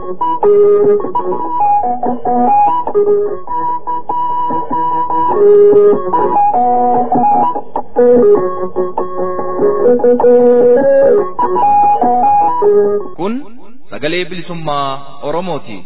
Kun sagalee bilisummaa Oromooti.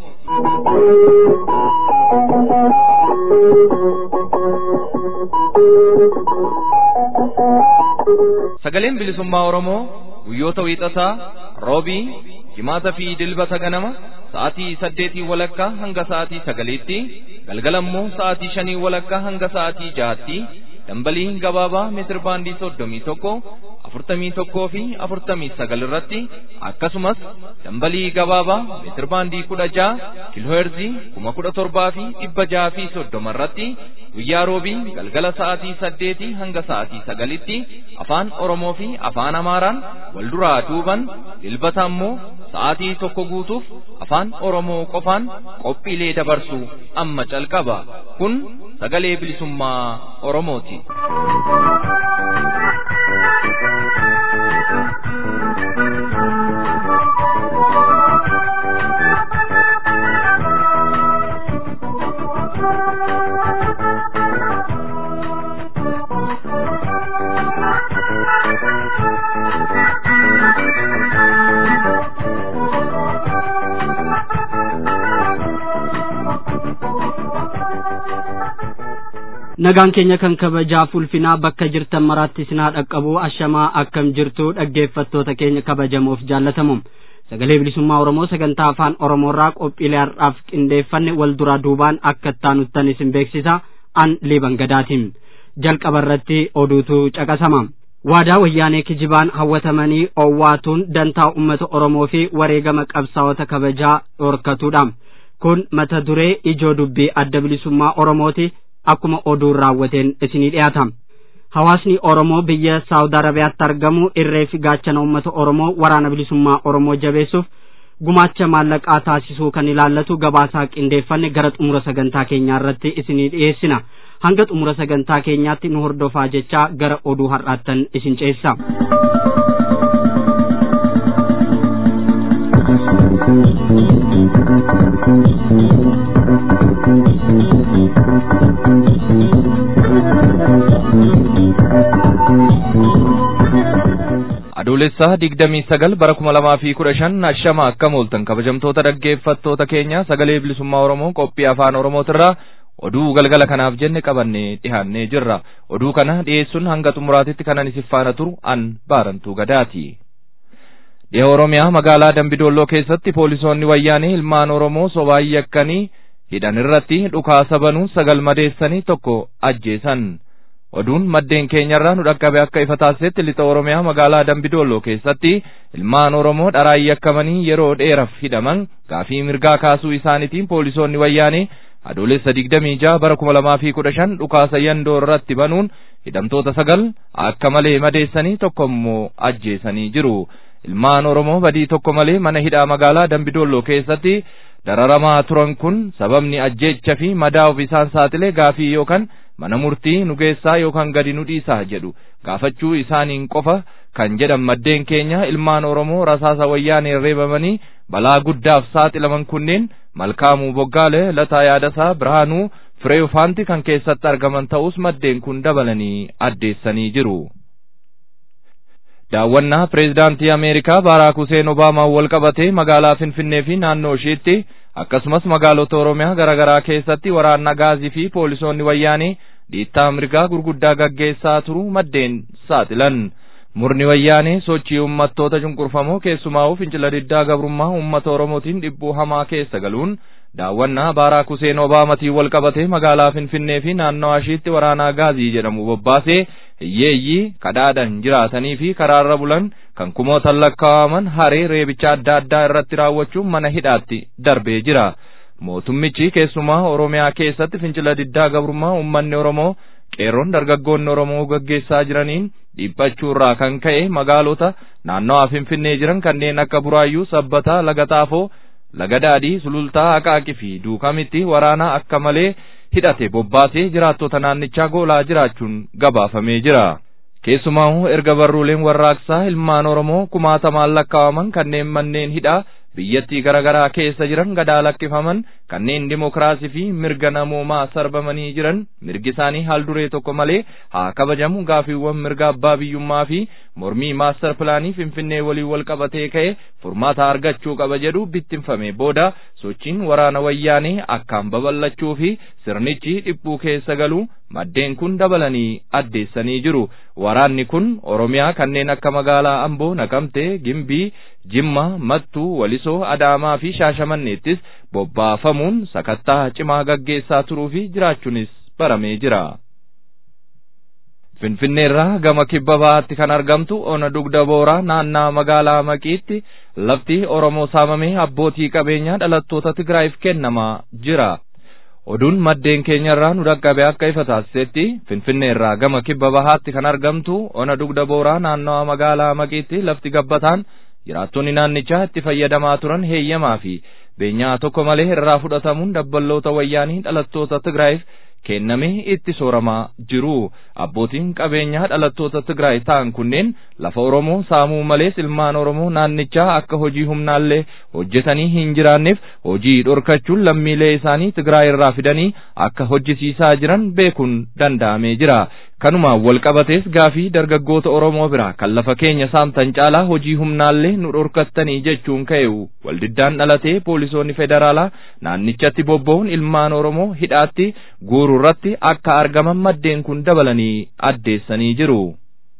Sagaleen bilisummaa Oromoo guyyoota wiixataa, roobii, jimaataa fi dilbata ganama sa'aatii 8 walakkaa hanga sa'aatii 9tti, galgalammoo sa'aatii 5 walakkaa hanga sa'aatii 6tti, dambalii gabaabaa meetir baandii 31, 41 fi 49 irratti, akkasumas dambalii gabaabaa meetir baandii 16 kiilooherzii 17,000 fi 630 irratti guyyaa roobii galgala sa'aatii 8 hanga sa'aatii 9tti afaan Oromoo fi afaan Amaaraan wal duraa duuban, dilbata ammoo sa'aatii 1 guutuuf afaan Oromoo qofaan qophiilee dabarsu amma calqaba. Kun sagalee bilisummaa Oromooti. Nagaan keenya kan kabajaa fulfinaa bakka jirtan maraatti isin dhaqqabu ashamaa akkam jirtu dhaggeeffattoota keenya kabajamoof jaallatamu. Sagalee bilisummaa Oromoo sagantaa afaan Oromoorraa qophiilee har'aaf qindeeffanne wal duraa duubaan akka taanuttan isin beeksisa. An Liiban Gadaatiin jalqaba irratti oduutu caqasama. Waadaa wayyaanee kijibaan hawwatamanii owwaatuun dantaa uummata Oromoo fi wareegama qabsaa'ota kabajaa dhorkatuudha. Kun mata duree ijoo dubbii adda bilisummaa Oromooti. Akkuma oduun raawwateen isinii dhiyaata. Hawaasni Oromoo biyya Saawud Arabiyaatti argamu irree fi gaachana uummata Oromoo waraana bilisummaa Oromoo jabeessuuf gumaacha maallaqaa taasisuu kan ilaallatu gabaasaa qindeeffanne gara xumura sagantaa keenyaa irratti isinii dhiyeessina. Hanga xumura sagantaa keenyaatti nu hordofaa jechaa gara oduu har'aattan isin ceessa. Adoolessa 29 bara 2015 ashama akkam ooltan kabajamtoota dhaggeeffattoota keenya sagalee bilisummaa Oromoo qophii afaan Oromootirraa oduu galgala kanaaf jenne qabannee dhihaannee jirra. Oduu kana dhiyeessuun hanga xumuraatitti kanan isin faana turu an Baarantuu Gadaati. Dhiha Oromiyaa magaalaa Dambidolloo keessatti poolisoonni wayyaanee ilmaan Oromoo sobaan yakkanii hidhan irratti dhukaasa banuu 9 madeessanii tokko ajjeesan. Oduun maddeen keenyarraa nu dhaqqabe akka ifa taasisetti lixa Oromiyaa magaalaa Dambidolloo keessatti ilmaan Oromoo dharaan yakkamanii yeroo dheeraaf hidhaman gaafii mirgaa kaasuu isaaniitiin poolisoonni wayyaanee adoolessa 26 bara 2015 dhukaasa yandoo irratti banuun hidhamtoota 9 akka malee madeessanii tokko immoo ajjeesanii jiru. Ilmaan Oromoo badii tokko malee mana hidhaa magaalaa Dambidolloo keessatti dararamaa turan kun sababni ajjeecha fi madaa'uuf isaan saaxile gaafii yookaan mana murtii nu geessaa yookaan gadi nu dhiisaa jedhu gaafachuu isaaniin qofa kan jedhan maddeen keenya ilmaan Oromoo rasaasa wayyaanee reebamanii balaa guddaaf saaxilaman kunneen Malkaamuu Boggaalee, Lataa Yaadasaa, Birhaanuu Firee Ufaanti kan keessatti argaman ta'us maddeen kun dabalanii addeessanii jiru. Daawwannaa pireezidaantii Ameerikaa Baraak Huseen Obaamaa wal qabatee magaalaa Finfinnee fi naannoo isheetti akkasumas magaalota Oromiyaa garaagaraa keessatti waraanni gaazii fi poolisoonni wayyaanee dhiittaa mirgaa gurguddaa gaggeessaa turu maddeen saaxilan. Murni wayyaanee sochii uummattoota cunqurfamoo keessumaa fincila diddaa gabrummaa uummata Oromootiin dhibbuu hamaa keessa galuun daawwannaa Baraak Huseen Obaamaatiin wal qabatee magaalaa Finfinnee fi naannoo isheetti waraana gaazii jedhamu bobbaasee hiyyeeyyii kadhaadhaan jiraatanii fi karaarra bulan kan kumootaan lakkaa'aman haree reebicha adda addaa irratti raawwachuun mana hidhaatti darbee jira. Mootummichi keessumaa Oromiyaa keessatti fincila diddaa gabrummaa uummanni Oromoo qeerroon dargaggoonni Oromoo gaggeessaa jiraniin dhiphachuurraa kan ka'e magaalota naannoo Finfinnee jiran kanneen akka Buraayyuu, Sabbataa, Laga Xaafoo, Laga Daadhii, Sulultaa, Aqaaqii fi Duukamitti waraana akka malee hidhate bobbaasee jiraattota naannichaa goolaa jiraachuun gabaafamee jira. Keessumaa erga barruuleen warraaqsaa ilmaan Oromoo kumaatamaan lakkaa'aman kanneen manneen hidhaa biyyattii garaagaraa keessa jiran gadaa lakkifaman kanneen dimokiraasii fi mirga namoomaa sarbamanii jiran mirgi isaanii haal duree tokko malee haa kabajamu gaafiiwwan mirga abbaa biyyummaa fi mormii maaster pilaanii Finfinnee waliin wal qabatee ka'e furmaata argachuu qaba jedhu bittinfame booda sochiin waraana wayyaanee akkaan babal'achuu fi sirnichi dhiphuu keessa galu maddeen kun dabalanii addeessanii jiru. Waraanni kun Oromiyaa kanneen akka magaalaa Amboo, Naqamtee, Gimbii, Jimma, Mattuu, Walisoo, Adaamaa fi Shaashamanneettis bobbaafamuun sakattaa cimaa gaggeessaa turuu fi jiraachuunis baramee jira. Finfinneerraa gama kibba bahaatti kan argamtu Ona Dugda Booraa naannaa magaalaa Maqiitti lafti Oromoo saamamee abbootii qabeenyaa dhalattoota Tigraayiif kennamaa jira. Oduun maddeen keenyarraa nu dhaqqabe akka ifa taasisetti Finfinneerraa gama kibba bahaatti kan argamtu Ona Dugda Booraa naannawaa magaalaa Maqiitti lafti gabbataan jiraattonni naannichaa itti fayyadamaa turan heeyyamaa fi beenyaa tokko malee irraa fudhatamuun dabballoota wayyaanii dhalattoota Tigraayiif kennamee itti sooramaa jiru. Abbootiin qabeenyaa dhalattoota Tigraay ta'an kunneen lafa Oromoo saamuu malees ilmaan Oromoo naannichaa akka hojii humnaallee hojjetanii hin jiraanneef hojii dhorkachuun lammiilee isaanii Tigraay irraa fidanii akka hojjisiisaa jiran beekuun danda'amee jira. Kanumaan wal qabatees gaafii dargaggoota Oromoo biraa kan lafa keenya saamtan caalaa hojii humnaallee nu dhorkattanii jechuun ka'e waldiddaan dhalatee poolisoonni federaalaa naannichatti bobba'uun ilmaan Oromoo hidhaatti guuruurratti akka argaman maddeen kun dabalanii addeessanii jiru.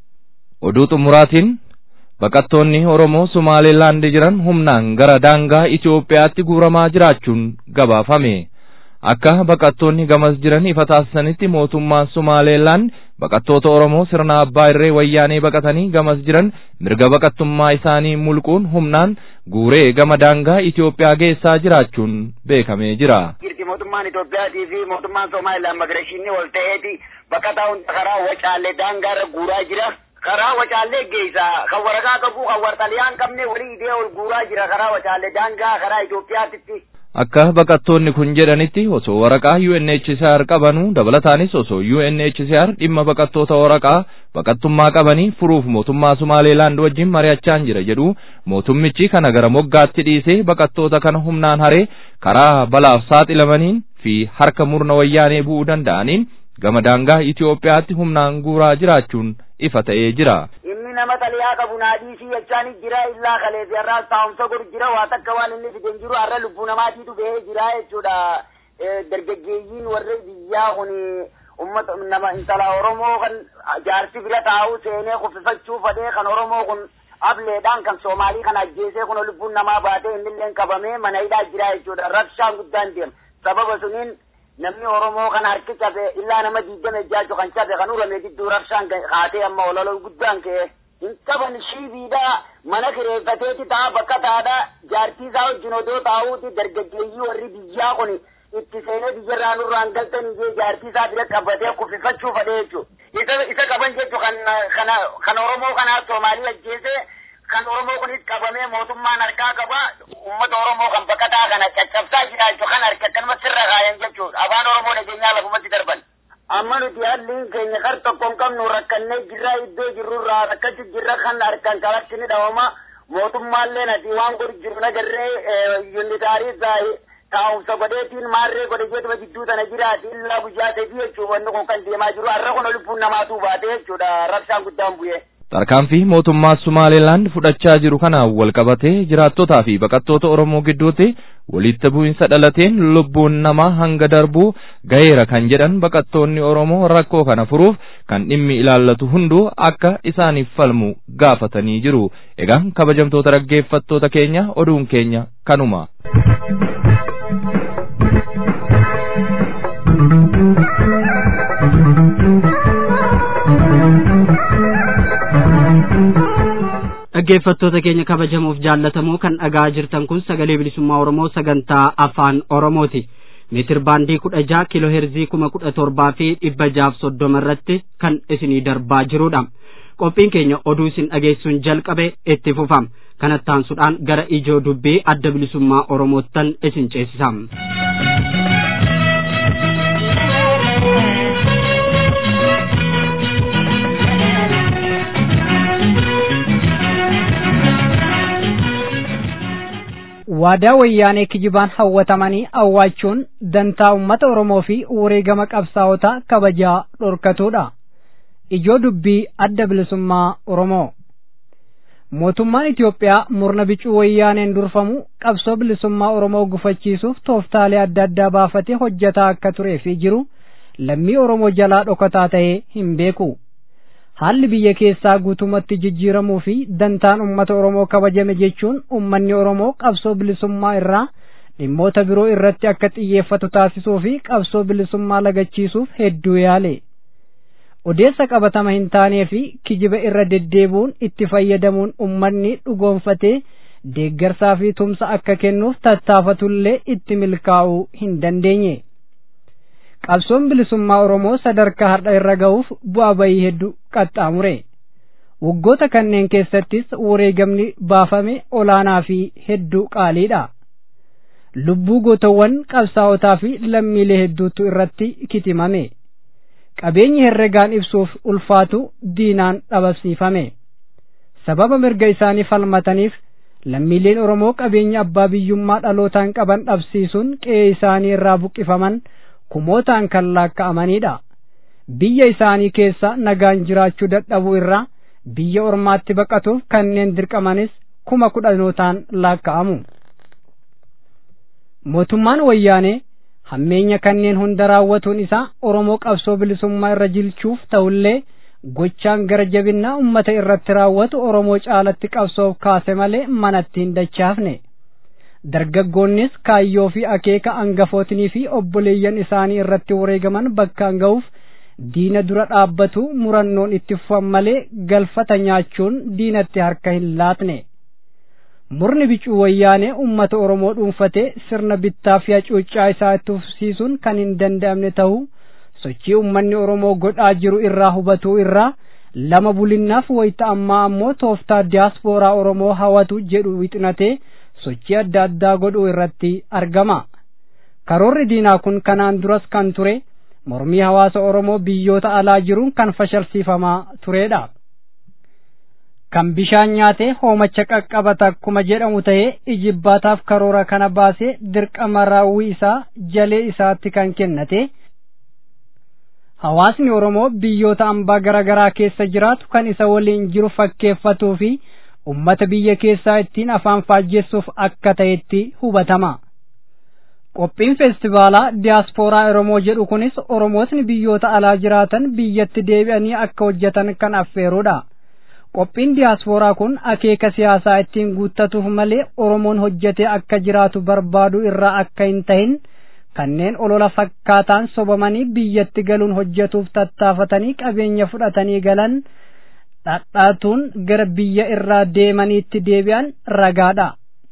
Oduu xumuraatiin baqattoonni Oromoo Somaaleelaand jiran humnaan gara daangaa Itoophiyaatti guuramaa jiraachuun gabaafame. Akka baqattoonni gamas jiran ifa taasisanitti mootummaan Somaaleelaand baqattoota Oromoo sirna abbaa irree wayyaanee baqatanii gamas jiran mirga baqattummaa isaanii mulquun humnaan guuree gama daangaa Itoophiyaa geessaa jiraachuun beekamee jira. Mootummaan Itoophiyaatii fi mootummaan Somaalilaan migireeshinii wal ta'eeti baqataa hunda karaa wacaalee daangaarra guuraa jira. Karaa wacaalee geessaa kan waraqaa qabu kan warxaliyaan qabne walii idee ol guuraa jira karaa wacaalee daangaa karaa Itoophiyaatti. Akka baqattoonni kun jedhanitti osoo waraqaa UNHCR qabanuu dabalataanis osoo UNHCR dhimma baqattoota waraqaa baqattummaa qabanii furuuf mootummaa Somaaleelaand wajjin mari'achaa jira jedhu mootummichi kana gara moggaatti dhiisee baqattoota kana humnaan haree karaa balaaf saaxilamaniin fi harka murna wayyaanee bu'uu danda'aniin gama daangaa Itoophiyaatti humnaan guuraa jiraachuun ifa ta'ee jira. Nama taliyaa qabu naadhiisii jechaan jira illaa kalee fi irraa taa'umsa godhu jira waa takka waan inni fiden jiru har'a lubbuu namaatiitu bahee jira jechuudha. Dargaggeeyyiin warri biyyaa kun ummata nama intala Oromoo kan jaarsi bira taa'u seenee kuffifachuu fadhee kan Oromoo kun ableedhaan kan Soomaalii kan ajjeesee kun lubbuun namaa baatee innilleen qabamee mana hidhaa jira jechuudha. Rabshaan guddaan deema. Sababa suniin namni Oromoo kan harki cabe illaa nama 20 jaacho kan cabe kan urame gidduu rabshaan kaatee amma ololoo guddaan ka'e. Intaban shiibida mana kireeffateeti ta'a bakka taa'adha jaartii isaa wajjin odoo taa'uuti dargaggeeyyii warri biyyaa kun itti seenee biyyarraa nurraan galtanii jee jaartii isaa bira qabatee kuffifachuu fadhee jechuudha. Isa qaban jechuudha kan Oromoo kanaa Soomaalii ajjeesee kan Oromoo kunis qabamee mootummaan harkaa qaba uummata Oromoo kan baqataa kana caccabsaa jira jechuudha kan harka kanuma sirra kaayan jechuudha. Afaan Oromoo dhageenyaa lafumatti darban. Amma nuti halliin keenya kar tokkoon qabnu rakkannee jirra iddoo jirrurraa rakkachuu jirra kan harkaan kalatti ni dhawama mootummaallee nati waan godhu jiru nagarree yuunitaarii taa'umsa godheetiin maarree godhe jedhuma jidduu tana jiraati illaa guyyaa sadii jechuudha wanni kun kan deemaa jiru har'a kun lubbuun namaatuu baate jechuudha rabshaan guddaan bu'ee. Tarkaanfii mootummaa Somaaleelaand fudhachaa jiru kanaan wal qabatee jiraattotaa fi baqattoota Oromoo gidduutti walitti bu'insa dhalateen lubbuun namaa hanga darbuu gaheera kan jedhan baqattoonni Oromoo rakkoo kana furuuf kan dhimmi ilaallatu hunduu akka isaaniif falmu gaafatanii jiru. Egaan kabajamtoota dhaggeeffattoota keenya oduun keenya kanuma. dhaggeeffattoota keenya kabajamuuf jaallatamoo kan dhagaa jirtan kun sagalee bilisummaa Oromoo sagantaa afaan Oromooti. Meetir baandii 16 kiiloo heerzii 17,000 fi 630 irratti kan isinii darbaa jirudha. Qophiin keenya oduu isin dhageessuun jalqabe itti fufama. Kanatti aansuudhaan gara ijoo dubbii adda bilisummaa Oromoottan isin ceesisam. waadaa wayyaanee kijibaan hawwatamanii awwaachuun dantaa ummata Oromoo fi wareegama qabsaa'otaa kabajaa dhorkatuudha. Ijoo dubbii adda bilisummaa Oromoo. Mootummaan Itoophiyaa murna bicuu wayyaaneen durfamu qabsoo bilisummaa Oromoo gufachiisuuf tooftaalee adda addaa baafatee hojjetaa akka turee fi jiru lammii Oromoo jalaa dhokataa ta'ee hin beeku. Haalli biyya keessaa guutumatti jijjiiramuu fi dantaan ummata Oromoo kabajame jechuun ummanni Oromoo qabsoo bilisummaa irraa dhimmoota biroo irratti akka xiyyeeffatu taasisuu fi qabsoo bilisummaa lagachiisuuf hedduu yaale. Odeessa qabatama hin taanee fi kijiba irra deddeebuun itti fayyadamuun ummanni dhugoonfatee deeggarsaa fi tumsa akka kennuuf tattaafatullee itti milkaa'uu hin dandeenye. Qabsoon bilisummaa Oromoo sadarkaa har'a irra ga'uuf bu'aa bayii hedduu qaxxaamure. Waggoota kanneen keessattis wareegamni baafame olaanaa fi hedduu qaaliidha. Lubbuu gootawwan qabsaa'otaa fi lammiilee hedduutu irratti kitimame. Qabeenyi herregaan ibsuuf ulfaatu diinaan dhabamsiifame. Sababa mirga isaanii falmataniif lammiileen Oromoo qabeenya abbaa biyyummaa dhalootaan qaban dhabsiisuun qe'ee isaanii irraa buqqifaman kumootaan kan laakka'amanidha. Biyya isaanii keessa nagaan jiraachuu dadhabuu irraa biyya ormaatti baqatuuf kanneen dirqamanis kuma kudhanootaan laakka'amu. Mootummaan wayyaanee hammeenya kanneen hunda raawwatuun isaa Oromoo qabsoo bilisummaa irra jilchuuf ta'ullee gochaan gara jabinnaa ummata irratti raawwatu Oromoo caalatti qabsoof kaase malee manatti hin dachaafne. Dargaggoonnis kaayyoo fi akeeka angafootinii fi obboleeyyan isaanii irratti wareegaman bakkaan ga'uuf diina dura dhaabbatu murannoon itti fufan malee galfata nyaachuun diinatti harka hin laatne. Murni bicuu wayyaanee ummata Oromoo dhuunfatee sirna bittaa fi hacuuccaa isaa itti fufsiisuun kan hin danda'amne ta'uu sochii ummanni Oromoo godhaa jiru irraa hubatuu irraa lama bulinnaaf wayita ammaa ammoo tooftaa diyaaspooraa Oromoo hawatu jedhu wixinatee sochii adda addaa godhuu irratti argama. Karoorri diinaa kun kanaan duras kan ture mormii hawaasa Oromoo biyyoota alaa jiruun kan fashalsiifamaa turedha. Kan bishaan nyaatee hoomacha qaqqabata akkuma jedhamu ta'ee ijibbaataaf karoora kana baasee dirqama raawwii isaa jalee isaatti kan kennate. Hawaasni Oromoo biyyoota ambaa garaagaraa keessa jiraatu kan isa waliin jiru fakkeeffatuu fi ummata biyya keessaa ittiin afaan faajjessuuf akka ta'etti hubatama. Qophiin feestivaalaa diyaaspooraa Oromoo jedhu kunis Oromootni biyyoota alaa jiraatan biyyatti deebi'anii akka hojjetan kan affeerudha. Qophiin diyaaspooraa kun akeeka siyaasaa ittiin guuttatuuf malee Oromoon hojjetee akka jiraatu barbaadu irraa akka hin tahin kanneen olola fakkaataan sobamanii biyyatti galuun hojjetuuf tattaafatanii qabeenya fudhatanii galan dhadhaatuun gara biyya irraa deemaniitti deebi'an ragaadha.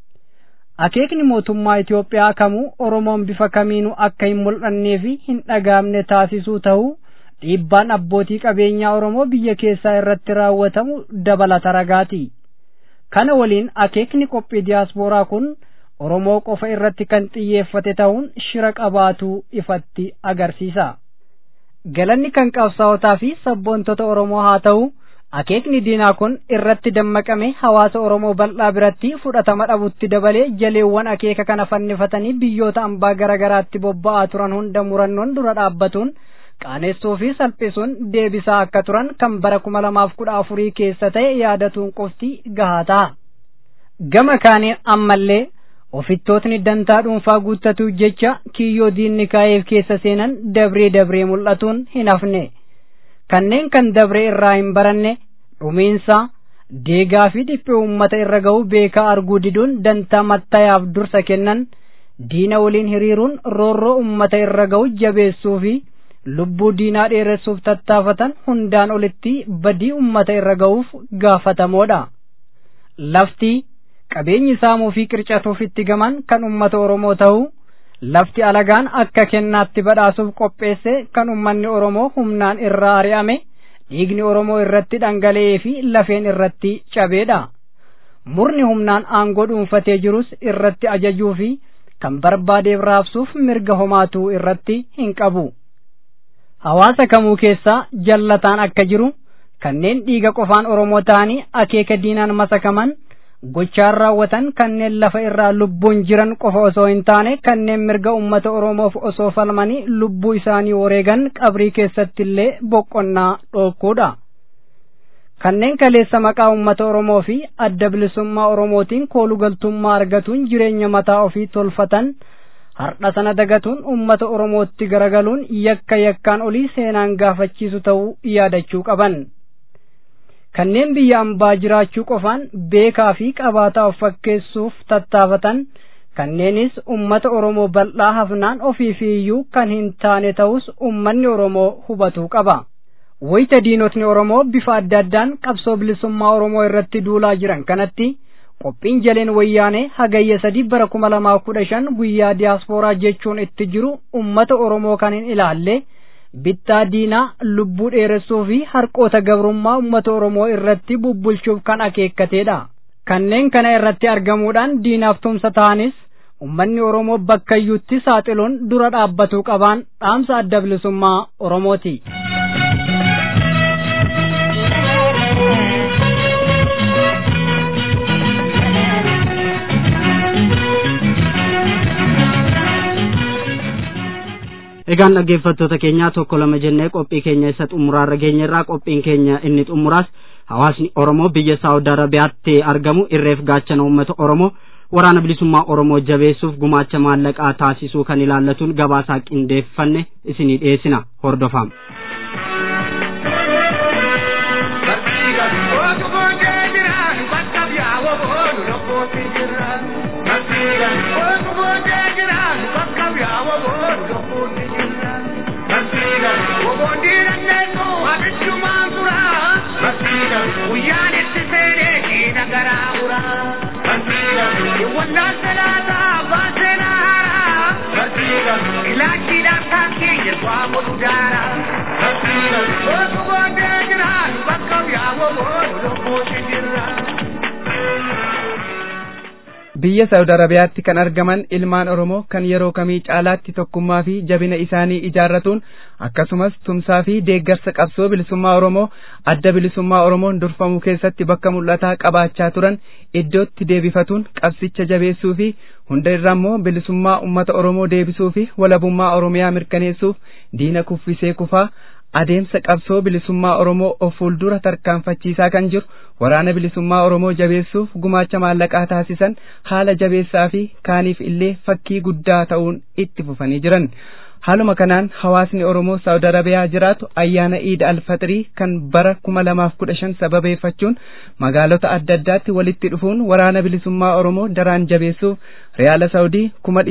Akeekni mootummaa Itoophiyaa kamuu Oromoon bifa kamiinuu akka hin mul'annee fi hin dhagaamne taasisuu ta'uu dhiibbaan abbootii qabeenyaa Oromoo biyya keessaa irratti raawwatamu dabalata ragaati. Kana waliin akeekni qophii diyaaspooraa kun Oromoo qofa irratti kan xiyyeeffate ta'uun shira qabaatu ifatti agarsiisa. Galanni kan qabsaa'otaa fi sabboontota Oromoo haa ta'u, akeekni diinaa kun irratti dammaqame hawaasa Oromoo bal'aa biratti fudhatama dhabutti dabalee jaleewwan akeeka kana fannifatanii biyyoota ambaa garaagaraatti bobba'aa turan hunda murannoon dura dhaabbatuun qaanessuu fi salphisuun deebisaa akka turan kan bara 2014 keessa ta'e yaadatuun qofti gahaa ta'a. Gama kaaniin ammallee ofittootni dantaa dhuunfaa guuttatuuf jecha kiyyoo diinni kaa'eef keessa seenan dabree mul'atuun hin hafne. Kanneen kan dabree irraa hin baranne dhumiinsa deegaa fi dhiphee uummata irra ga'u beekaa arguu diduun dantaa mattayaaf dursa kennan diina waliin hiriiruun roorroo uummata irra ga'u jabeessuu fi lubbuu diinaa dheeressuuf tattaafatan hundaan olitti badii uummata irra ga'uuf gaafatamoodha. Lafti qabeenyi saamuu fi qircatuuf itti gaman kan uummata Oromoo ta'u lafti alagaan akka kennaatti badhaasuuf qopheesse kan uummanni Oromoo humnaan irraa ari'ame dhiigni Oromoo irratti dhangala'ee fi lafeen irratti cabeedha. Murni humnaan aangoo dhuunfatee jirus irratti ajajuu fi kan barbaadeef raabsuuf mirga homaatuu irratti hin qabu. Hawaasa kamuu keessaa jallataan akka jiru kanneen dhiiga qofaan Oromoo ta'anii akeeka diinaan masakaman gochaan raawwatan kanneen lafa irraa lubbuun jiran qofa osoo hin taane kanneen mirga ummata Oromoof osoo falmanii lubbuu isaanii wareegan qabrii keessatti illee boqonnaa dhookuudha. Kanneen kaleessa maqaa ummata Oromoo fi adda bilisummaa Oromootiin koolugaltummaa argatuun jireenya mataa ofii tolfatan har'a sana dagatuun ummata Oromootti garagaluun yakkaan olii seenaan gaafachiisu ta'uu yaadachuu qaban. Kanneen biyya ambaa jiraachuu qofaan beekaa fi qabaataa of fakkeessuuf tattaafatan kanneenis ummata Oromoo bal'aa hafnaan ofii fi iyyuu kan hin taane ta'us ummanni Oromoo hubatuu qaba. Wayita diinotni Oromoo bifa adda addaan qabsoo bilisummaa Oromoo irratti duulaa jiran kanatti qophiin jaleen wayyaanee hagayya 3 bara 2015 guyyaa diyaaspooraa jechuun itti jiru ummata Oromoo kan hin ilaalle bittaa diinaa lubbuu dheeressuu fi harqoota gabrummaa ummata Oromoo irratti bubbulchuuf kan akeekkateedha. Kanneen kana irratti argamuudhaan diinaaf tumsa ta'anis ummanni Oromoo bakkayyuutti saaxiluun dura dhaabbatuu qabaan dhaamsa adda bilisummaa Oromooti. Egaan dhaggeeffattoota keenya tokko lama jennee qophii keenya isa xumuraarra geenyerraa qophiin keenya inni xumuraas hawaasni Oromoo biyya Saawudi Arabiyaatti argamu irreef gaachana uummata Oromoo waraana bilisummaa Oromoo jabeessuuf gumaacha maallaqaa taasisuu kan ilaallatuun gabaasaa qindeeffanne isinii dhiyeessina hordofaa. Biyya Saawudi Arabiyaatti kan argaman ilmaan Oromoo kan yeroo kamii caalaatti tokkummaa fi jabina isaanii ijaarratuun akkasumas tumsaa fi deeggarsa qabsoo bilisummaa Oromoo adda bilisummaa Oromoon durfamuu keessatti bakka mul'ataa qabaachaa turan iddootti deebifatuun qabsicha jabeessuu fi hunda irra immoo bilisummaa ummata Oromoo deebisuu fi walabummaa Oromiyaa mirkaneessuuf diina kuffisee kufaa adeemsa qabsoo bilisummaa Oromoo of fuuldura tarkaanfachiisaa kan jiru waraana bilisummaa Oromoo jabeessuuf gumaacha maallaqaa taasisan haala jabeessaa fi kaaniif illee fakkii guddaa ta'uun itti fufanii jiran. Haaluma kanaan hawaasni Oromoo Saawudi Arabiyaa jiraatu ayyaana Iid al-Fitrii kan bara 2015 sababeeffachuun magaalota adda addaatti walitti dhufuun waraana bilisummaa Oromoo daraan jabeessuuf Riyaala Saawudii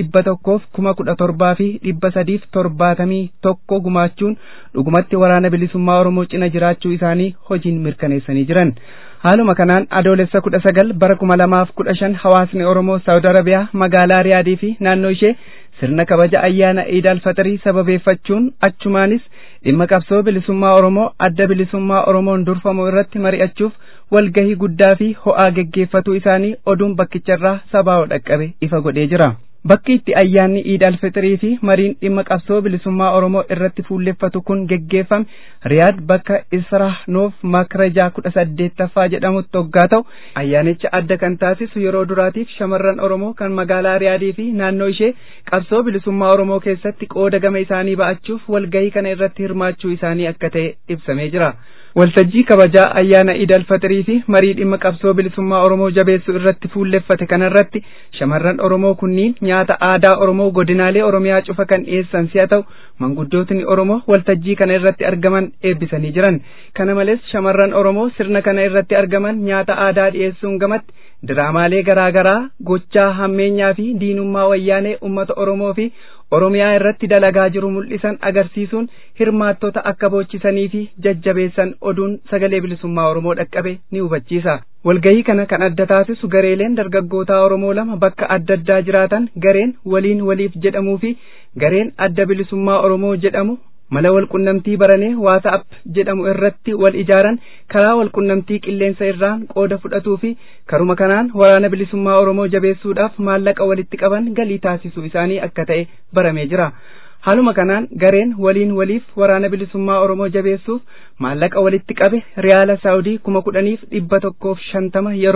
1,100,371 gumaachuun dhugumatti waraana bilisummaa Oromoo cina jiraachuu isaanii hojiin mirkaneessanii jiran. Haaluma kanaan adoolessa 19 bara 2015 hawaasni Oromoo Saawudi Arabiyaa magaalaa Riyaadii fi naannoo ishee sirna kabaja ayyaana Iid al-Fitrii sababeeffachuun achumaanis dhimma qabsoo bilisummaa Oromoo adda bilisummaa Oromoon durfamu irratti mari'achuuf walgahii guddaa fi ho'aa geggeeffatuu isaanii oduun bakkicharraa sabaa dhaqqabe ifa godhee jira. Bakki itti ayyaanni Iid al-Fitrii fi mariin dhimma qabsoo bilisummaa Oromoo irratti fuulleffatu kun geggeeffame Riyaad bakka Israa Noof Makrajaa 18ffaa jedhamutti hoggaa ta'u ayyaanicha adda kan taasisu yeroo duraatiif shamarran Oromoo kan magaalaa Riyaadii fi naannoo ishee qabsoo bilisummaa Oromoo keessatti qooda gama isaanii ba'achuuf walgahii kana irratti hirmaachuu isaanii akka ta'e ibsamee jira. Waltajjii kabajaa ayyaana Iid al-Fitrii fi marii dhimma qabsoo bilisummaa Oromoo jabeessuu irratti fuulleffate kanarratti shamarran Oromoo kunniin nyaata aadaa Oromoo godinaalee Oromiyaa cufa kan dhiyeessan si'a ta'u manguddootni Oromoo waltajjii kana irratti argaman eebbisanii jiran. Kana malees shamarran Oromoo sirna kana irratti argaman nyaata aadaa dhiyeessuun gamatti diraamaalee garaagaraa gochaa hammeenyaa fi diinummaa wayyaanee ummata Oromoo fi Oromiyaa irratti dalagaa jiru mul'isan agarsiisuun hirmaattota akka boochisanii fi jajjabeessan oduun sagalee bilisummaa Oromoo dhaqqabe ni hubachiisa. Walgahii kana kan adda taasisu gareeleen dargaggootaa Oromoo lama bakka adda addaa jiraatan gareen waliin waliif jedhamuu fi gareen adda bilisummaa Oromoo jedhamu mala walqunnamtii baranee WhatsApp jedhamu irratti wal ijaaran karaa walqunnamtii qilleensa irraan qooda fudhatuu fi karuma kanaan waraana bilisummaa Oromoo jabeessuudhaaf maallaqa walitti qaban galii taasisuu isaanii akka ta'e baramee jira. Haaluma kanaan gareen waliin waliif waraana bilisummaa Oromoo jabeessuuf maallaqa walitti qabe Riyaala Saawudii 10,150 yeroo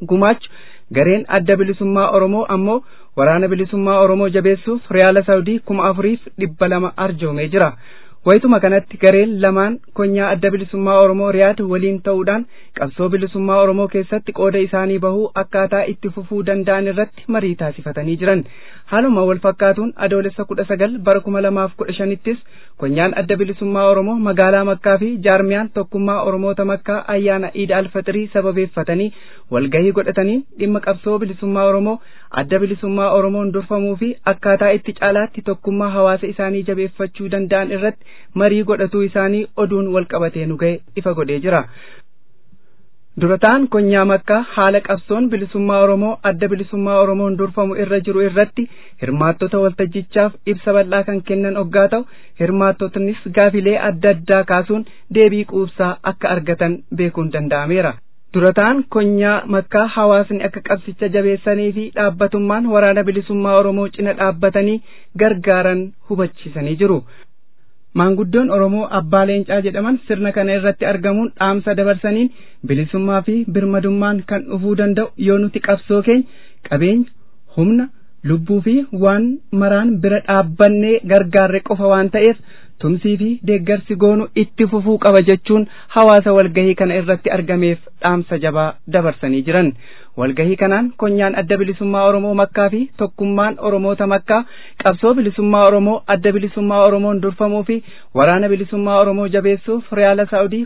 gumaachu gareen adda bilisummaa Oromoo ammoo waraana bilisummaa Oromoo jabeessuuf Riyaala Saawudii 4,200 arjoomee jira. Wayituma kanatti gareen lamaan konyaa adda bilisummaa Oromoo Riyaad waliin ta'uudhaan qabsoo bilisummaa Oromoo keessatti qooda isaanii bahuu akkaataa itti fufuu danda'an irratti marii taasifatanii jiran. Haaluma wal fakkaatuun adoolessa 19 bara 2015ttis konyaan adda bilisummaa Oromoo magaalaa Makkaa fi jaarmiyaan tokkummaa Oromoota Makkaa ayyaana Iid al-Fixrii sababeeffatanii walgahii godhatanii dhimma qabsoo bilisummaa Oromoo adda bilisummaa Oromoon durfamuu fi akkaataa itti caalaatti tokkummaa hawaasa isaanii jabeeffachuu danda'an irratti marii godhatuu isaanii oduun wal qabatee nu ga'e ifa godhee jira. Durataan konyaa Makkaa haala qabsoon bilisummaa Oromoo adda bilisummaa Oromoon durfamu irra jiru irratti hirmaattota waltajjichaaf ibsa bal'aa kan kennan oggaa ta'u hirmaattotnis gaafilee adda addaa kaasuun deebii quubsaa akka argatan beekuun danda'ameera. Durataan konyaa Makkaa hawaasni akka qabsicha jabeessanii fi dhaabbatummaan waraana bilisummaa Oromoo cina dhaabbatanii gargaaran hubachiisanii jiru. Maanguddoon Oromoo Abbaa Leencaa jedhaman sirna kana irratti argamuun dhaamsa dabarsaniin bilisummaa fi birmadummaan kan dhufuu danda'u yoo nuti qabsoo keenya qabeenya, humna, lubbuu fi waan maraan bira dhaabbannee gargaarre qofa waan ta'eef tumsii fi deeggarsi goonu itti fufuu qaba jechuun hawaasa walgahii kana irratti argameef dhaamsa jabaa dabarsanii jiran. Walgahii kanaan konyaan adda bilisummaa Oromoo Makkaa fi tokkummaan Oromoota Makkaa qabsoo bilisummaa Oromoo adda bilisummaa Oromoon durfamuu fi waraana bilisummaa Oromoo jabeessuuf Riyaala Saawudii